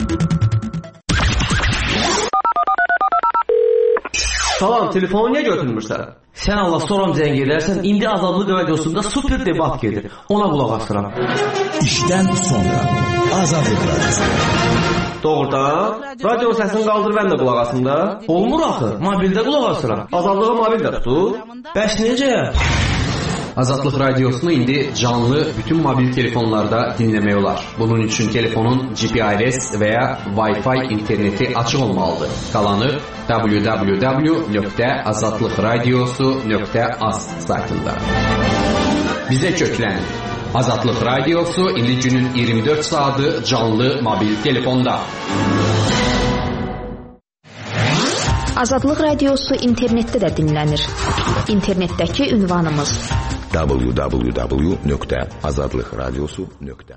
Salam, telefonu niyə götürmürsən? Sən Allah soram zəng edərsən, indi Azadlıq radiosunda super debat gedir. Ona qulaq asıram. İşdən sonra Azadlıq radiosu. Doğrudan? Radio səsini qaldır, mən də qulaq asım da. Olmur axı, mobildə qulaq asıram. Azadlığı mobildə tutur. Bəs necə? Azadlıq radiosunu indi canlı bütün mobil telefonlarda dinləmək olar. Bunun üçün telefonun G P R S və ya Wi-Fi interneti açıq olmalıdır. Qalanı w w w nöqtə azadlıqradiosu nöqtə az saytında. Bizə köklənin. Azadlıq radiosu indi günün iyirmi dörd saatı canlı mobil telefonda. Azadlıq radiosu internetdə də dinlənir. İnternetdəki ünvanımız w w w nöqtə azadlıqradiosu nöqtə